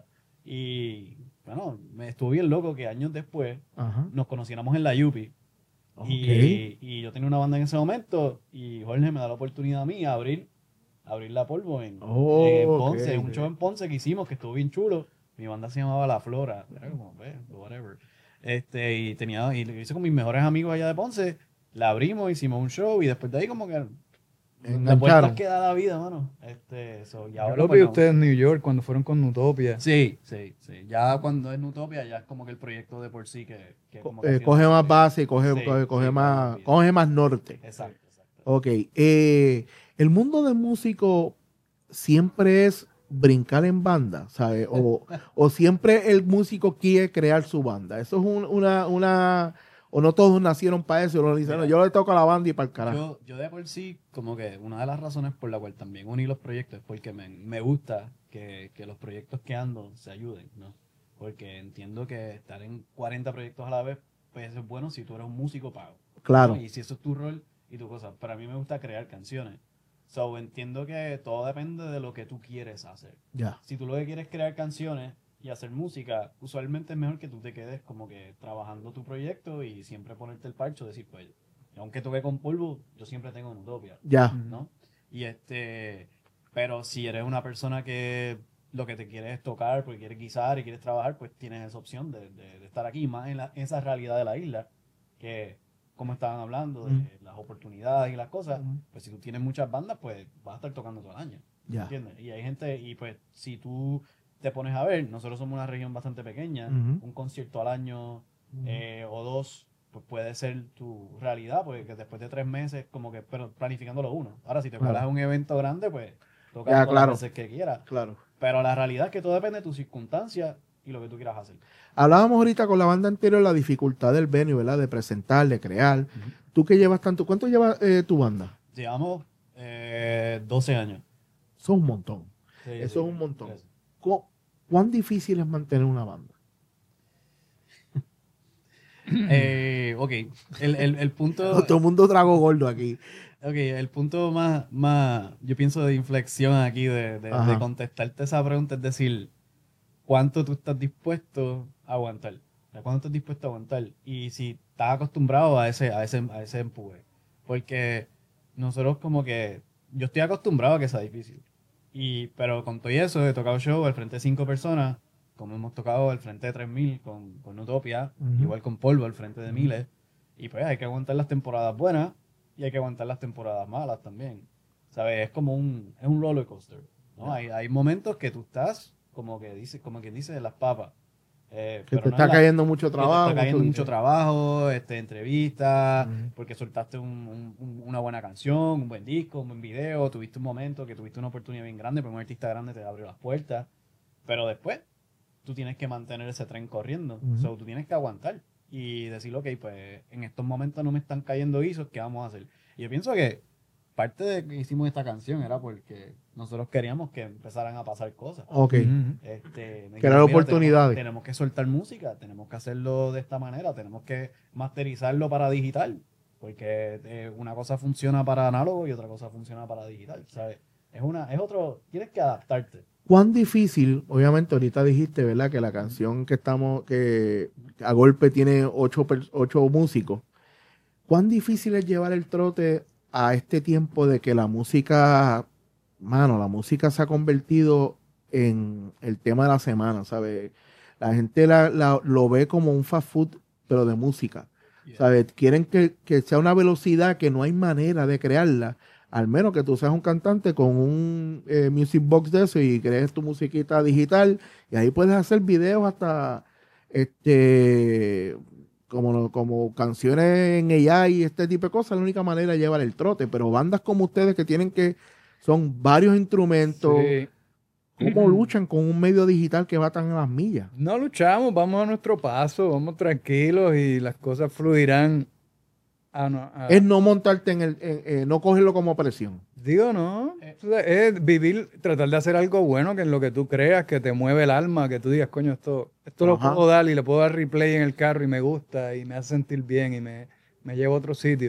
I: Y bueno, me estuvo bien loco que años después
B: Ajá.
I: nos conociéramos en la Yupi.
B: Ok.
I: Y, y yo tenía una banda en ese momento y Jorge me da la oportunidad a mí a abrir, a abrir la polvo en,
B: Oh,
I: en
B: ok,
I: Ponce, un
B: ok.
I: show en Ponce que hicimos que estuvo bien chulo. Mi banda se llamaba La Flora, era como, ve, whatever. Este, y tenía, y lo hice con mis mejores amigos allá de Ponce, la abrimos, hicimos un show y después de ahí como que las
B: Engancharon.
I: vueltas que da la vida, mano. Este, so, y
H: Yo
I: ahora
H: lo
I: pues,
H: vi
I: no.
H: ustedes en New York cuando fueron con Nutopia.
I: Sí, sí, sí. Ya cuando es Nutopia ya es como que el proyecto de por sí que, que como que
B: Eh,
I: ha sido
B: coge más
I: nuestro-
B: base, coge,
I: Sí,
B: coge, coge
I: sí,
B: más,
I: coge
B: coge más norte.
I: Exacto, exacto.
B: Ok. Eh, el mundo del músico siempre es brincar en banda, ¿sabes? O, o siempre el músico quiere crear su banda. Eso es un- una, una, o no todos nacieron para eso. Uno dice,
I: Mira,
B: no, yo le toco a la banda y para el carajo.
I: Yo, yo de por sí, como que una de las razones por la cual también uní los proyectos es porque me, me gusta que, que los proyectos que ando se ayuden, ¿no? Porque entiendo que estar en cuarenta proyectos a la vez, pues eso es bueno si tú eres un músico pago.
B: Claro.
I: ¿no? Y si eso es tu rol y tu cosa. Para mí me gusta crear canciones. So, entiendo que todo depende de lo que tú quieres hacer.
B: Ya.
I: Si tú lo que quieres es crear canciones y hacer música, usualmente es mejor que tú te quedes como que trabajando tu proyecto y siempre ponerte el parcho, decir, pues, aunque toque con polvo, yo siempre tengo Nutopia,
B: Ya.
I: ¿no? Y este, pero si eres una persona que lo que te quieres es tocar, porque quieres guisar y quieres trabajar, pues tienes esa opción de, de- de estar aquí, más en, la, en esa realidad de la isla, que como estaban hablando, de
B: Mm.
I: las oportunidades y las cosas,
B: Mm.
I: pues si tú tienes muchas bandas, pues vas a estar tocando todo el año.
B: Ya.
I: ¿Entiendes? Y hay gente, y pues si tú te pones a ver, nosotros somos una región bastante pequeña,
B: Ujú.
I: un concierto al año eh, o dos, pues puede ser tu realidad, porque después de tres meses, como que, pero planificándolo uno. Ahora, si te
B: Claro.
I: paras un evento grande, pues toca
B: Ya,
I: todas
B: claro.
I: las veces que quieras.
B: Claro.
I: Pero la realidad es que todo depende de tus circunstancias y lo que tú quieras hacer.
B: Hablábamos ahorita con la banda anterior la dificultad del venue, ¿verdad? De presentar, de crear. Tú que llevas tanto, ¿cuánto lleva eh, tu banda?
I: Llevamos eh, doce años.
B: Eso es un montón.
I: Sí,
B: Eso
I: sí,
B: es un montón.
I: trece.
B: ¿Cu- ¿Cuán difícil es mantener una banda?
I: Eh, ok, el, el, el punto...
B: Todo el mundo trago gordo aquí.
I: Ok, el punto más, más, yo pienso de inflexión aquí, de, de,
B: Ajá.
I: de contestarte esa pregunta, es decir, ¿cuánto tú estás dispuesto a aguantar? O sea, ¿cuánto estás dispuesto a aguantar? Y si estás acostumbrado a ese, a ese, a ese empuje. Porque nosotros como que, yo estoy acostumbrado a que sea difícil. Y, pero con todo eso, he tocado show al frente de cinco personas, como hemos tocado al frente de tres mil con, con Utopia,
B: Ujú.
I: igual con Polvo al frente de miles. Y pues hay que aguantar las temporadas buenas y hay que aguantar las temporadas malas también. ¿Sabes? Es como un, es un roller coaster, ¿no? Hay, hay momentos que tú estás, como que dice, como quien dice, en las papas. Eh,
B: Que
I: pero
B: te
I: no
B: está
I: en la-
B: cayendo mucho
I: que te
B: trabajo.
I: está cayendo
B: mucho-
I: mucho trabajo, este, entrevistas,
B: Ujú.
I: porque soltaste un- un- un- una buena canción, un buen disco, un buen video, tuviste un momento que tuviste una oportunidad bien grande, porque un artista grande te abrió las puertas, pero después tú tienes que mantener ese tren corriendo,
B: Ujú.
I: so, tú tienes que aguantar y decir, ok, pues en estos momentos no me están cayendo guisos, ¿qué vamos a hacer? Y yo pienso que parte de que hicimos esta canción era porque nosotros queríamos que empezaran a pasar cosas.
B: Ok.
H: Ujú.
I: Este, me
B: Crear
I: dijeron, "Mira,
B: oportunidades".
I: Tenemos, tenemos que soltar música, tenemos que hacerlo de esta manera, tenemos que masterizarlo para digital, porque eh, una cosa funciona para análogo y otra cosa funciona para digital, ¿sabes? Es una, es otro, tienes que adaptarte.
B: ¿Cuán difícil, obviamente ahorita dijiste, ¿verdad? Que la canción que estamos, que a golpe tiene ocho, per- ocho músicos. ¿Cuán difícil es llevar el trote a este tiempo de que la música, mano, la música se ha convertido en el tema de la semana, ¿sabes? La gente la, la- lo ve como un fast food, pero de música, ¿sabes? Quieren que, que sea una velocidad que no hay manera de crearla, al menos que tú seas un cantante con un eh, music box de eso y crees tu musiquita digital y ahí puedes hacer videos hasta este como, como canciones en A I y este tipo de cosas. La única manera de llevar el trote, pero bandas como ustedes que tienen que son varios instrumentos,
H: Sí.
B: ¿cómo luchan con un medio digital que va tan a las millas?
H: No luchamos, vamos a nuestro paso, vamos tranquilos y las cosas fluirán. a no- a-
B: Es no montarte en el, en- eh, no cogerlo como presión.
H: Digo, no. O sea, es vivir, tratar de hacer algo bueno que en lo que tú creas, que te mueve el alma, que tú digas, coño, esto, esto lo
B: Ajá.
H: puedo dar y le puedo dar replay en el carro y me gusta y me hace sentir bien y me, me lleva a otro sitio.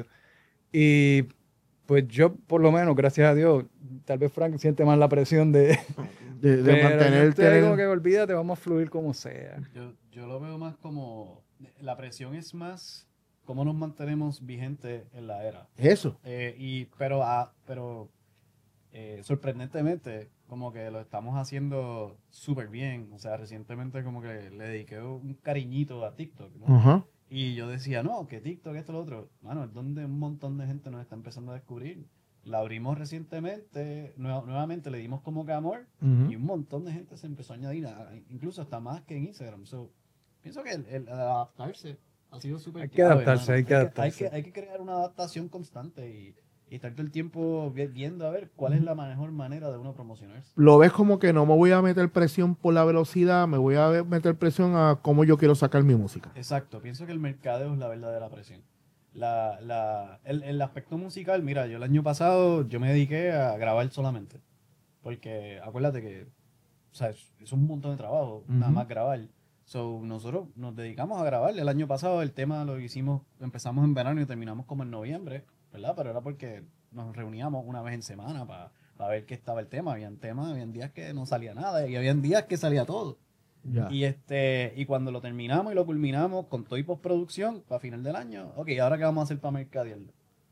H: Y pues yo, por lo menos, gracias a Dios, tal vez Frank siente más la presión de,
B: De, de
H: pero yo
B: mantenerte
H: estoy
B: en
H: como
B: el-
H: que olvídate, vamos a fluir como sea.
I: Yo, yo lo veo más como, la presión es más cómo nos mantenemos vigentes en la era.
B: eso.
I: Eh, y, pero ah, pero eh, sorprendentemente, como que lo estamos haciendo súper bien. O sea, recientemente como que le dediqué un cariñito a TikTok, ¿no?
B: Ajá.
I: Y yo decía, no, que TikTok, esto, lo otro. Mano, es donde un montón de gente nos está empezando a descubrir. La abrimos recientemente, nue- nuevamente le dimos como que amor
B: Ujú.
I: y un montón de gente se empezó a añadir, a- incluso hasta más que en Instagram. So, pienso que el, el adaptarse ha sido súper
H: Hay que
I: clave,
H: adaptarse,
I: mano.
H: hay que
I: Hay
H: adaptarse.
I: que, hay que crear una adaptación constante y, y estar todo el tiempo vi- viendo a ver cuál es la mejor manera de uno promocionarse.
B: Lo ves como que no me voy a meter presión por la velocidad, me voy a meter presión a cómo yo quiero sacar mi música.
I: Exacto, pienso que el mercadeo es la verdadera presión. La, la, el, el aspecto musical, mira, yo el año pasado yo me dediqué a grabar solamente. Porque acuérdate que o sea, es, es un montón de trabajo, nada
B: Ujú.
I: más grabar. So, nosotros nos dedicamos a grabar. El año pasado el tema lo hicimos, empezamos en verano y terminamos como en noviembre, ¿verdad? Pero era porque nos reuníamos una vez en semana para ver qué estaba el tema. Habían temas, habían días que no salía nada y habían días que salía todo.
B: Ya.
I: Y este y cuando lo terminamos y lo culminamos con todo y postproducción para final del año, ok, ¿ahora qué vamos a hacer para mercadearlo?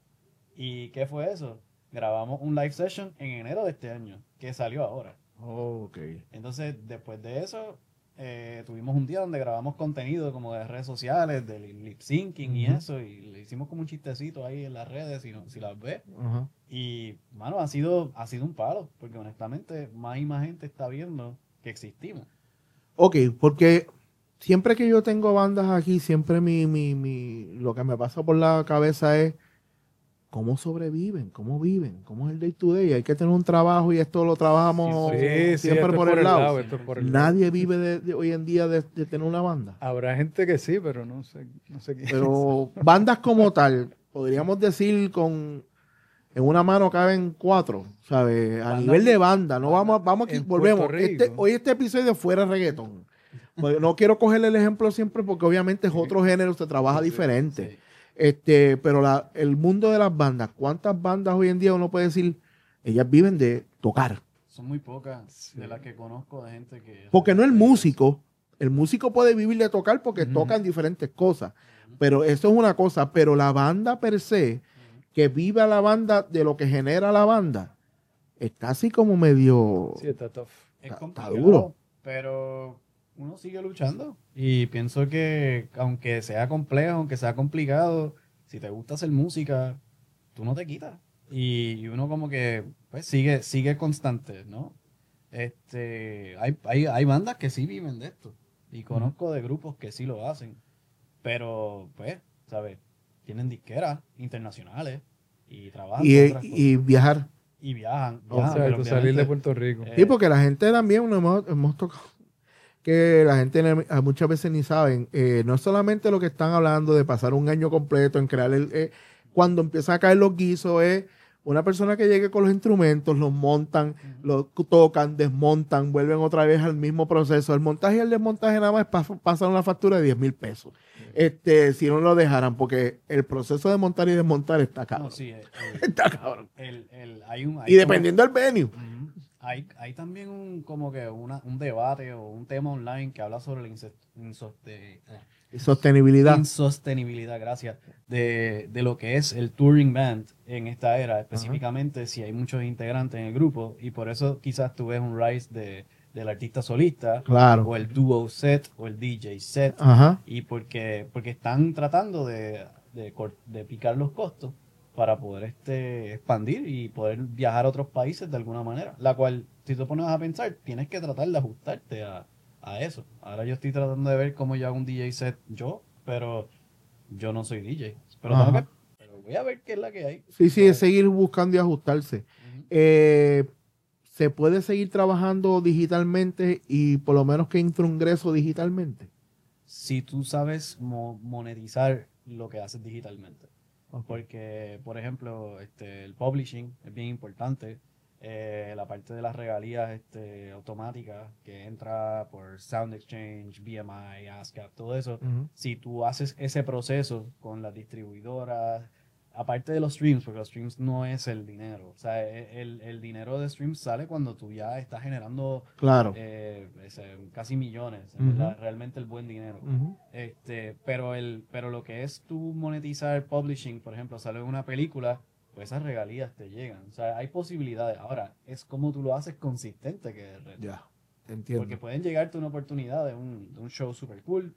I: ¿Y qué fue eso? Grabamos un live session en enero de este año, que salió ahora.
B: Oh, ok.
I: Entonces, después de eso, eh, tuvimos un día donde grabamos contenido como de redes sociales, de li- lip syncing y
B: Ujú.
I: eso, y le hicimos como un chistecito ahí en las redes, si, no, si las ves.
B: Ajá.
I: Y, mano, ha sido, ha sido un palo, porque honestamente más y más gente está viendo que existimos.
B: Ok, porque siempre que yo tengo bandas aquí, siempre mi, mi, mi, lo que me pasa por la cabeza es cómo sobreviven, cómo viven, cómo es el day to day. Hay que tener un trabajo y esto lo trabajamos
H: Sí, sí,
B: siempre
H: esto es
B: por el lado.
H: esto es por el lado.
B: Nadie vive de, de hoy en día de, de tener una banda.
H: Habrá gente que sí, pero no sé, no sé quién.
B: Pero bandas como tal, podríamos decir con en una mano caben cuatro, ¿sabes? A
I: Banda-
B: nivel de banda, no
I: banda
B: vamos, vamos aquí,
H: en
B: volvemos.
H: Puerto Rico.
B: Este, hoy este episodio fuera reggaetón. Pues no quiero cogerle el ejemplo siempre porque obviamente es otro género, se trabaja diferente.
I: Sí.
B: Este, pero la, el mundo de las bandas, ¿cuántas bandas hoy en día uno puede decir, ellas viven de tocar?
I: Son muy pocas de las que conozco de gente que...
B: Porque no el músico, el músico puede vivir de tocar porque
H: Ujú.
B: tocan diferentes cosas, pero eso es una cosa, pero la banda per se, que viva la banda de lo que genera la banda, está así como medio...
H: Sí, está tough.
I: Es
B: Está- está
I: complicado,
B: duro.
I: pero uno sigue luchando. Y pienso que aunque sea complejo, aunque sea complicado, si te gusta hacer música, tú no te quitas. Y, y uno como que pues sigue, sigue constante, ¿no? Este, hay, hay, hay bandas que sí viven de esto. Y conozco de grupos que sí lo hacen. Pero, pues, ¿sabes? Tienen disqueras internacionales y trabajan
B: Y,
I: con otras cosas.
B: y viajar.
I: Y viajan.
H: O
I: viajan,
H: sea,
I: pero
H: tú salir de
I: obviamente,
H: Puerto Rico.
I: eh,
B: Sí, porque la gente también, nos hemos, hemos tocado, que la gente ne- a muchas veces ni saben, eh, no es solamente lo que están hablando de pasar un año completo en crear el... eh, cuando empiezan a caer los guisos es una persona que llegue con los instrumentos, los montan, los tocan, desmontan, vuelven otra vez al mismo proceso. El montaje y el desmontaje nada más es pa- pasar una factura de diez mil pesos. Este, si no lo dejaran, porque el proceso de montar y desmontar está cabrón.
I: no, sí, el- el-
B: Está cabrón.
I: el- el- hay un, hay
B: Y
I: como-
B: dependiendo del venue.
I: Ujú. hay, hay también un, como que una, un debate o un tema online que habla sobre la inse- insoste- eh,
B: Sostenibilidad.
I: insostenibilidad, gracias, de, de lo que es el touring band en esta era, específicamente si hay muchos integrantes en el grupo, y por eso quizás tú ves un rise de, del artista solista,
B: Claro.
I: o el duo set, o el D J set,
B: Ajá.
I: y porque, porque están tratando de, de, cor- de picar los costos para poder este expandir y poder viajar a otros países de alguna manera, la cual, si tú pones a pensar, tienes que tratar de ajustarte a, a eso. Ahora yo estoy tratando de ver cómo yo hago un D J set yo, pero yo no soy D J. Pero, tengo
B: Ajá.
I: que, pero voy a ver qué es la que hay.
B: Sí, sí, es seguir buscando y ajustarse.
I: Ujú.
B: Eh, ¿Se puede seguir trabajando digitalmente y por lo menos que entre un ingreso digitalmente?
I: Si tú sabes mo- monetizar lo que haces digitalmente. Porque, por ejemplo, este, el publishing es bien importante. Eh, la parte de las regalías este, automáticas que entra por Sound Exchange, B M I, ASCAP, todo eso.
B: Ujú.
I: Si tú haces ese proceso con las distribuidoras, aparte de los streams, porque los streams no es el dinero. O sea, e- el, el dinero de streams sale cuando tú ya estás generando
B: Claro.
I: eh, ese, casi millones,
B: Ujú.
I: ¿verdad? Realmente el buen dinero.
B: Ujú.
I: Este, pero el, pero lo que es tú monetizar publishing, por ejemplo, sale una película, pues esas regalías te llegan. O sea, hay posibilidades. Ahora, es como tú lo haces consistente que es el reto.
B: Ya, entiendo.
I: Porque pueden llegarte una oportunidad de un, de un show super cool,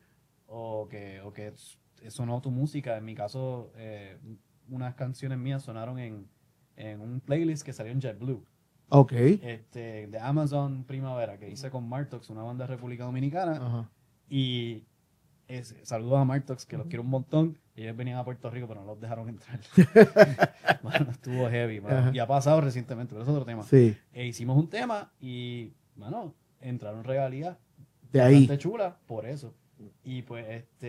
I: o que, o que s- sonó tu música. En mi caso, eh, unas canciones mías sonaron en, en un playlist que salió en JetBlue.
B: Ok.
I: Este, de Amazon Primavera, que hice con Martox, una banda de República Dominicana.
B: Ajá.
I: Y es, saludos a Martox, que los quiero un montón. Ellos venían a Puerto Rico, pero no los dejaron entrar. Bueno, estuvo heavy. Bueno,
B: Ajá.
I: y ha pasado recientemente, pero eso es otro tema.
B: Sí,
I: E hicimos un tema y, bueno, entraron regalías
B: de ahí.
I: bastante chulas por eso. Y pues,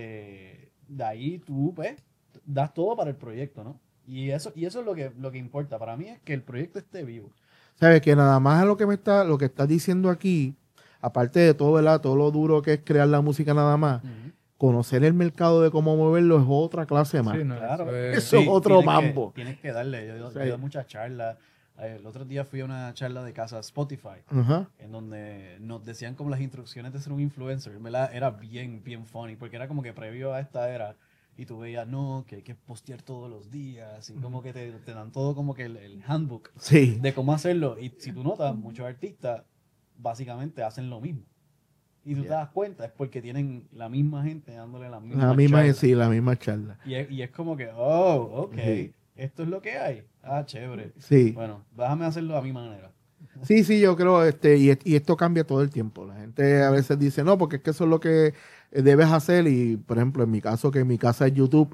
I: este, de ahí tú, pues, das todo para el proyecto, ¿no? Y eso, y eso es lo que, lo que importa. Para mí es que el proyecto esté vivo.
B: Sabes que nada más lo que me está, lo que estás diciendo aquí, aparte de todo, ¿verdad? Todo lo duro que es crear la música nada más, conocer el mercado de cómo moverlo es otra clase más.
H: Sí, no,
I: Claro.
H: eso es-
B: Eso es otro
I: tienes que-
B: mambo.
I: tienes que darle. Yo, yo
B: Sí.
I: he dado muchas charlas. Eh, El otro día fui a una charla de casa Spotify,
B: Ajá.
I: en donde nos decían como las instrucciones de ser un influencer. En verdad, era bien, bien funny, porque era como que previo a esta era, y tú veías, no, que hay que postear todos los días, y como que te, te dan todo como que el, el handbook
B: Sí.
I: de cómo hacerlo. Y si tú notas, muchos artistas básicamente hacen lo mismo. Y tú te das cuenta, es porque tienen la misma gente dándole la misma
B: La misma,
I: charla.
B: sí, la misma charla.
I: Y es, y es como que, oh, ok,
B: Sí.
I: esto es lo que hay. Ah, chévere.
B: Sí.
I: Bueno, déjame hacerlo a mi manera.
B: Sí, sí, yo creo, este, y, y esto cambia todo el tiempo. La gente a veces dice, no, porque es que eso es lo que eh, debes hacer. Y, por ejemplo, en mi caso, que en mi casa es YouTube,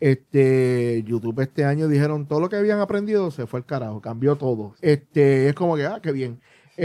B: este, YouTube este año dijeron, todo lo que habían aprendido se fue al carajo, cambió todo. Este, es como que, ah, qué bien.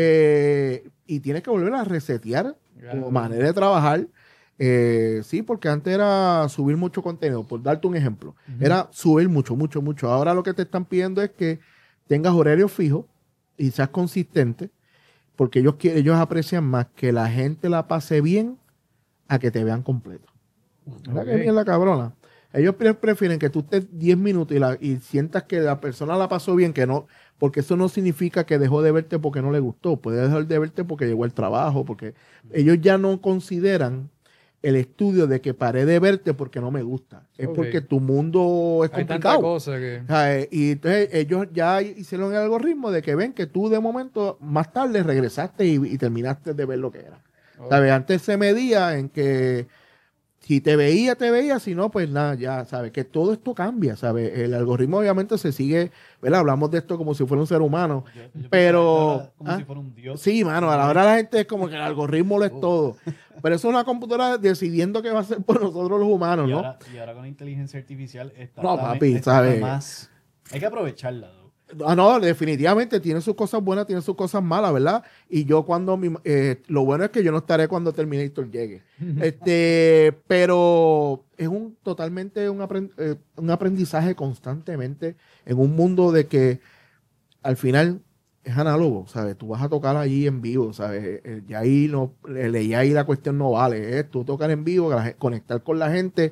B: Eh, y tienes que volver a resetear tu
H: Claro.
B: manera de trabajar. Eh, sí, porque antes era subir mucho contenido, por darte un ejemplo. Era subir mucho, mucho, mucho. Ahora lo que te están pidiendo es que tengas horarios fijos y seas consistente, porque ellos, quieren- ellos aprecian más que la gente la pase bien a que te vean completo. ¿Verdad
H: Ok.
B: que mierda cabrona? Ellos pre- prefieren que tú estés diez minutos y, la- y sientas que la persona la pasó bien, que no, porque eso no significa que dejó de verte porque no le gustó, puede dejar de verte porque llegó al trabajo, porque ellos ya no consideran el estudio de que paré de verte porque no me gusta. Es
H: Ok.
B: porque tu mundo es
H: Hay tanta
B: complicado.
H: cosa que...
B: O sea, eh, y entonces ellos ya hicieron el algoritmo de que ven que tú de momento más tarde regresaste y, y terminaste de ver lo que era.
H: Ok.
B: ¿Sabes? Antes se medía en que si te veía, te veía, si no, pues nada, ya, ¿sabes? Que todo esto cambia, ¿sabes? El algoritmo obviamente se sigue, ¿verdad? Hablamos de esto como si fuera un ser humano.
I: Yo- yo pienso
B: Pero,
I: que era como
B: ¿ah?
I: si fuera un dios.
B: Sí, mano, a la hora la gente es como que el algoritmo lo es
I: Oh.
B: todo. Pero eso es una computadora decidiendo qué va a hacer por nosotros los humanos,
I: Y
B: ¿no?
I: ahora, y ahora con la inteligencia artificial está,
B: No,
I: también-
B: papi,
I: está
B: ¿sabes?
I: más. Hay que aprovecharla, ¿no?
B: Ah, no, definitivamente tiene sus cosas buenas, tiene sus cosas malas, ¿verdad? Y yo cuando, mi- eh, lo bueno es que yo no estaré cuando Terminator llegue. este, pero es un totalmente un, aprend- eh, un aprendizaje constantemente en un mundo de que al final es análogo, ¿sabes? Tú vas a tocar allí en vivo, ¿sabes? Eh, ya ahí no, le- le- ya ahí la cuestión no vale, es tú tocar en vivo, que la gen- conectar con la gente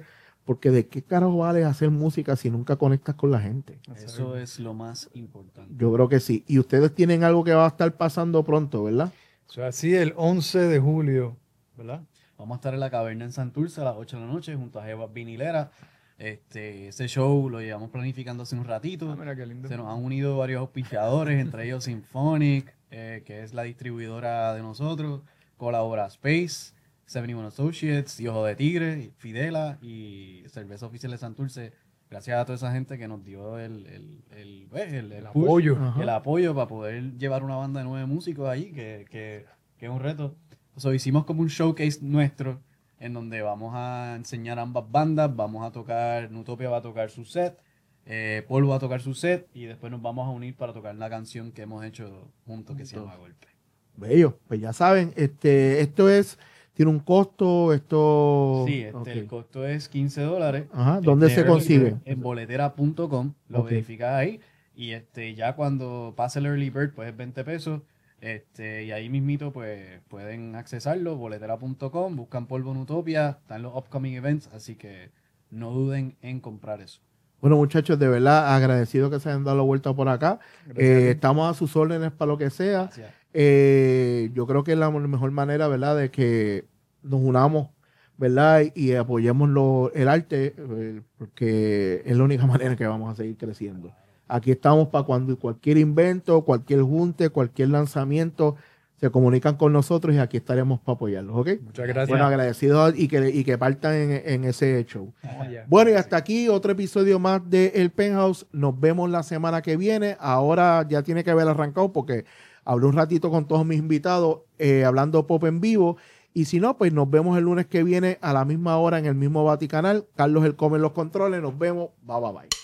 B: Porque de qué carajo vale hacer música si nunca conectas con la gente.
I: Eso es lo más importante.
B: Yo creo que sí. Y ustedes tienen algo que va a estar pasando pronto, ¿verdad?
H: O sea, así el once de julio, ¿verdad?
I: Vamos a estar en la Caverna en Santurce a las ocho de la noche junto a Jeva Vinilera. Este, ese show lo llevamos planificando hace un ratito.
H: Ah, mira qué lindo.
I: Se nos han unido varios auspiciadores, entre ellos Symphonic, eh, que es la distribuidora de nosotros. Colabora Space, setenta y uno Associates, y Ojo de Tigre, Fidela y Cerveza Oficial de Santurce. Gracias a toda esa gente que nos dio el, el, el, el, el,
H: El
I: push,
H: apoyo.
I: el apoyo para poder llevar una banda de nueve músicos ahí, que, que, que es un reto. Entonces hicimos como un showcase nuestro, en donde vamos a enseñar ambas bandas, vamos a tocar, Nutopia va a tocar su set, eh, Polvo va a tocar su set, y después nos vamos a unir para tocar la canción que hemos hecho juntos, que se llama Golpe.
B: Bello, pues ya saben, este, esto es, tiene un costo, esto...
I: Sí, este,
B: okay.
I: el costo es quince dólares.
B: Ajá, ¿dónde
I: Este,
B: se consigue?
I: En boletera punto com, lo
B: Ok.
I: verificas ahí, y este, ya cuando pase el early bird, pues es veinte pesos. Este, y ahí mismito pues pueden accesarlo, boletera punto com, buscan Polvo Nutopia, están los upcoming events, así que no duden en comprar eso.
B: Bueno, muchachos, de verdad agradecido que se hayan dado la vuelta por acá. Eh, estamos a sus órdenes para lo que sea.
I: Gracias.
B: Eh, yo creo que es la mejor manera, ¿verdad?, de que nos unamos, ¿verdad? Y, y apoyemos lo, el arte, eh, porque es la única manera en que vamos a seguir creciendo. Aquí estamos para cuando cualquier invento, cualquier junte, cualquier lanzamiento, se comunican con nosotros y aquí estaremos para apoyarlos, ¿ok?
H: Muchas gracias.
B: Bueno, agradecidos y que, y que partan en, en ese show.
H: Vamos allá.
B: Bueno, y hasta aquí otro episodio más de El Penthouse. Nos vemos la semana que viene. Ahora ya tiene que haber arrancado porque hablé un ratito con todos mis invitados eh, hablando pop en vivo. Y si no, pues nos vemos el lunes que viene a la misma hora en el mismo Vaticanal. Carlos El Come en los controles. Nos vemos. Bye, bye, bye.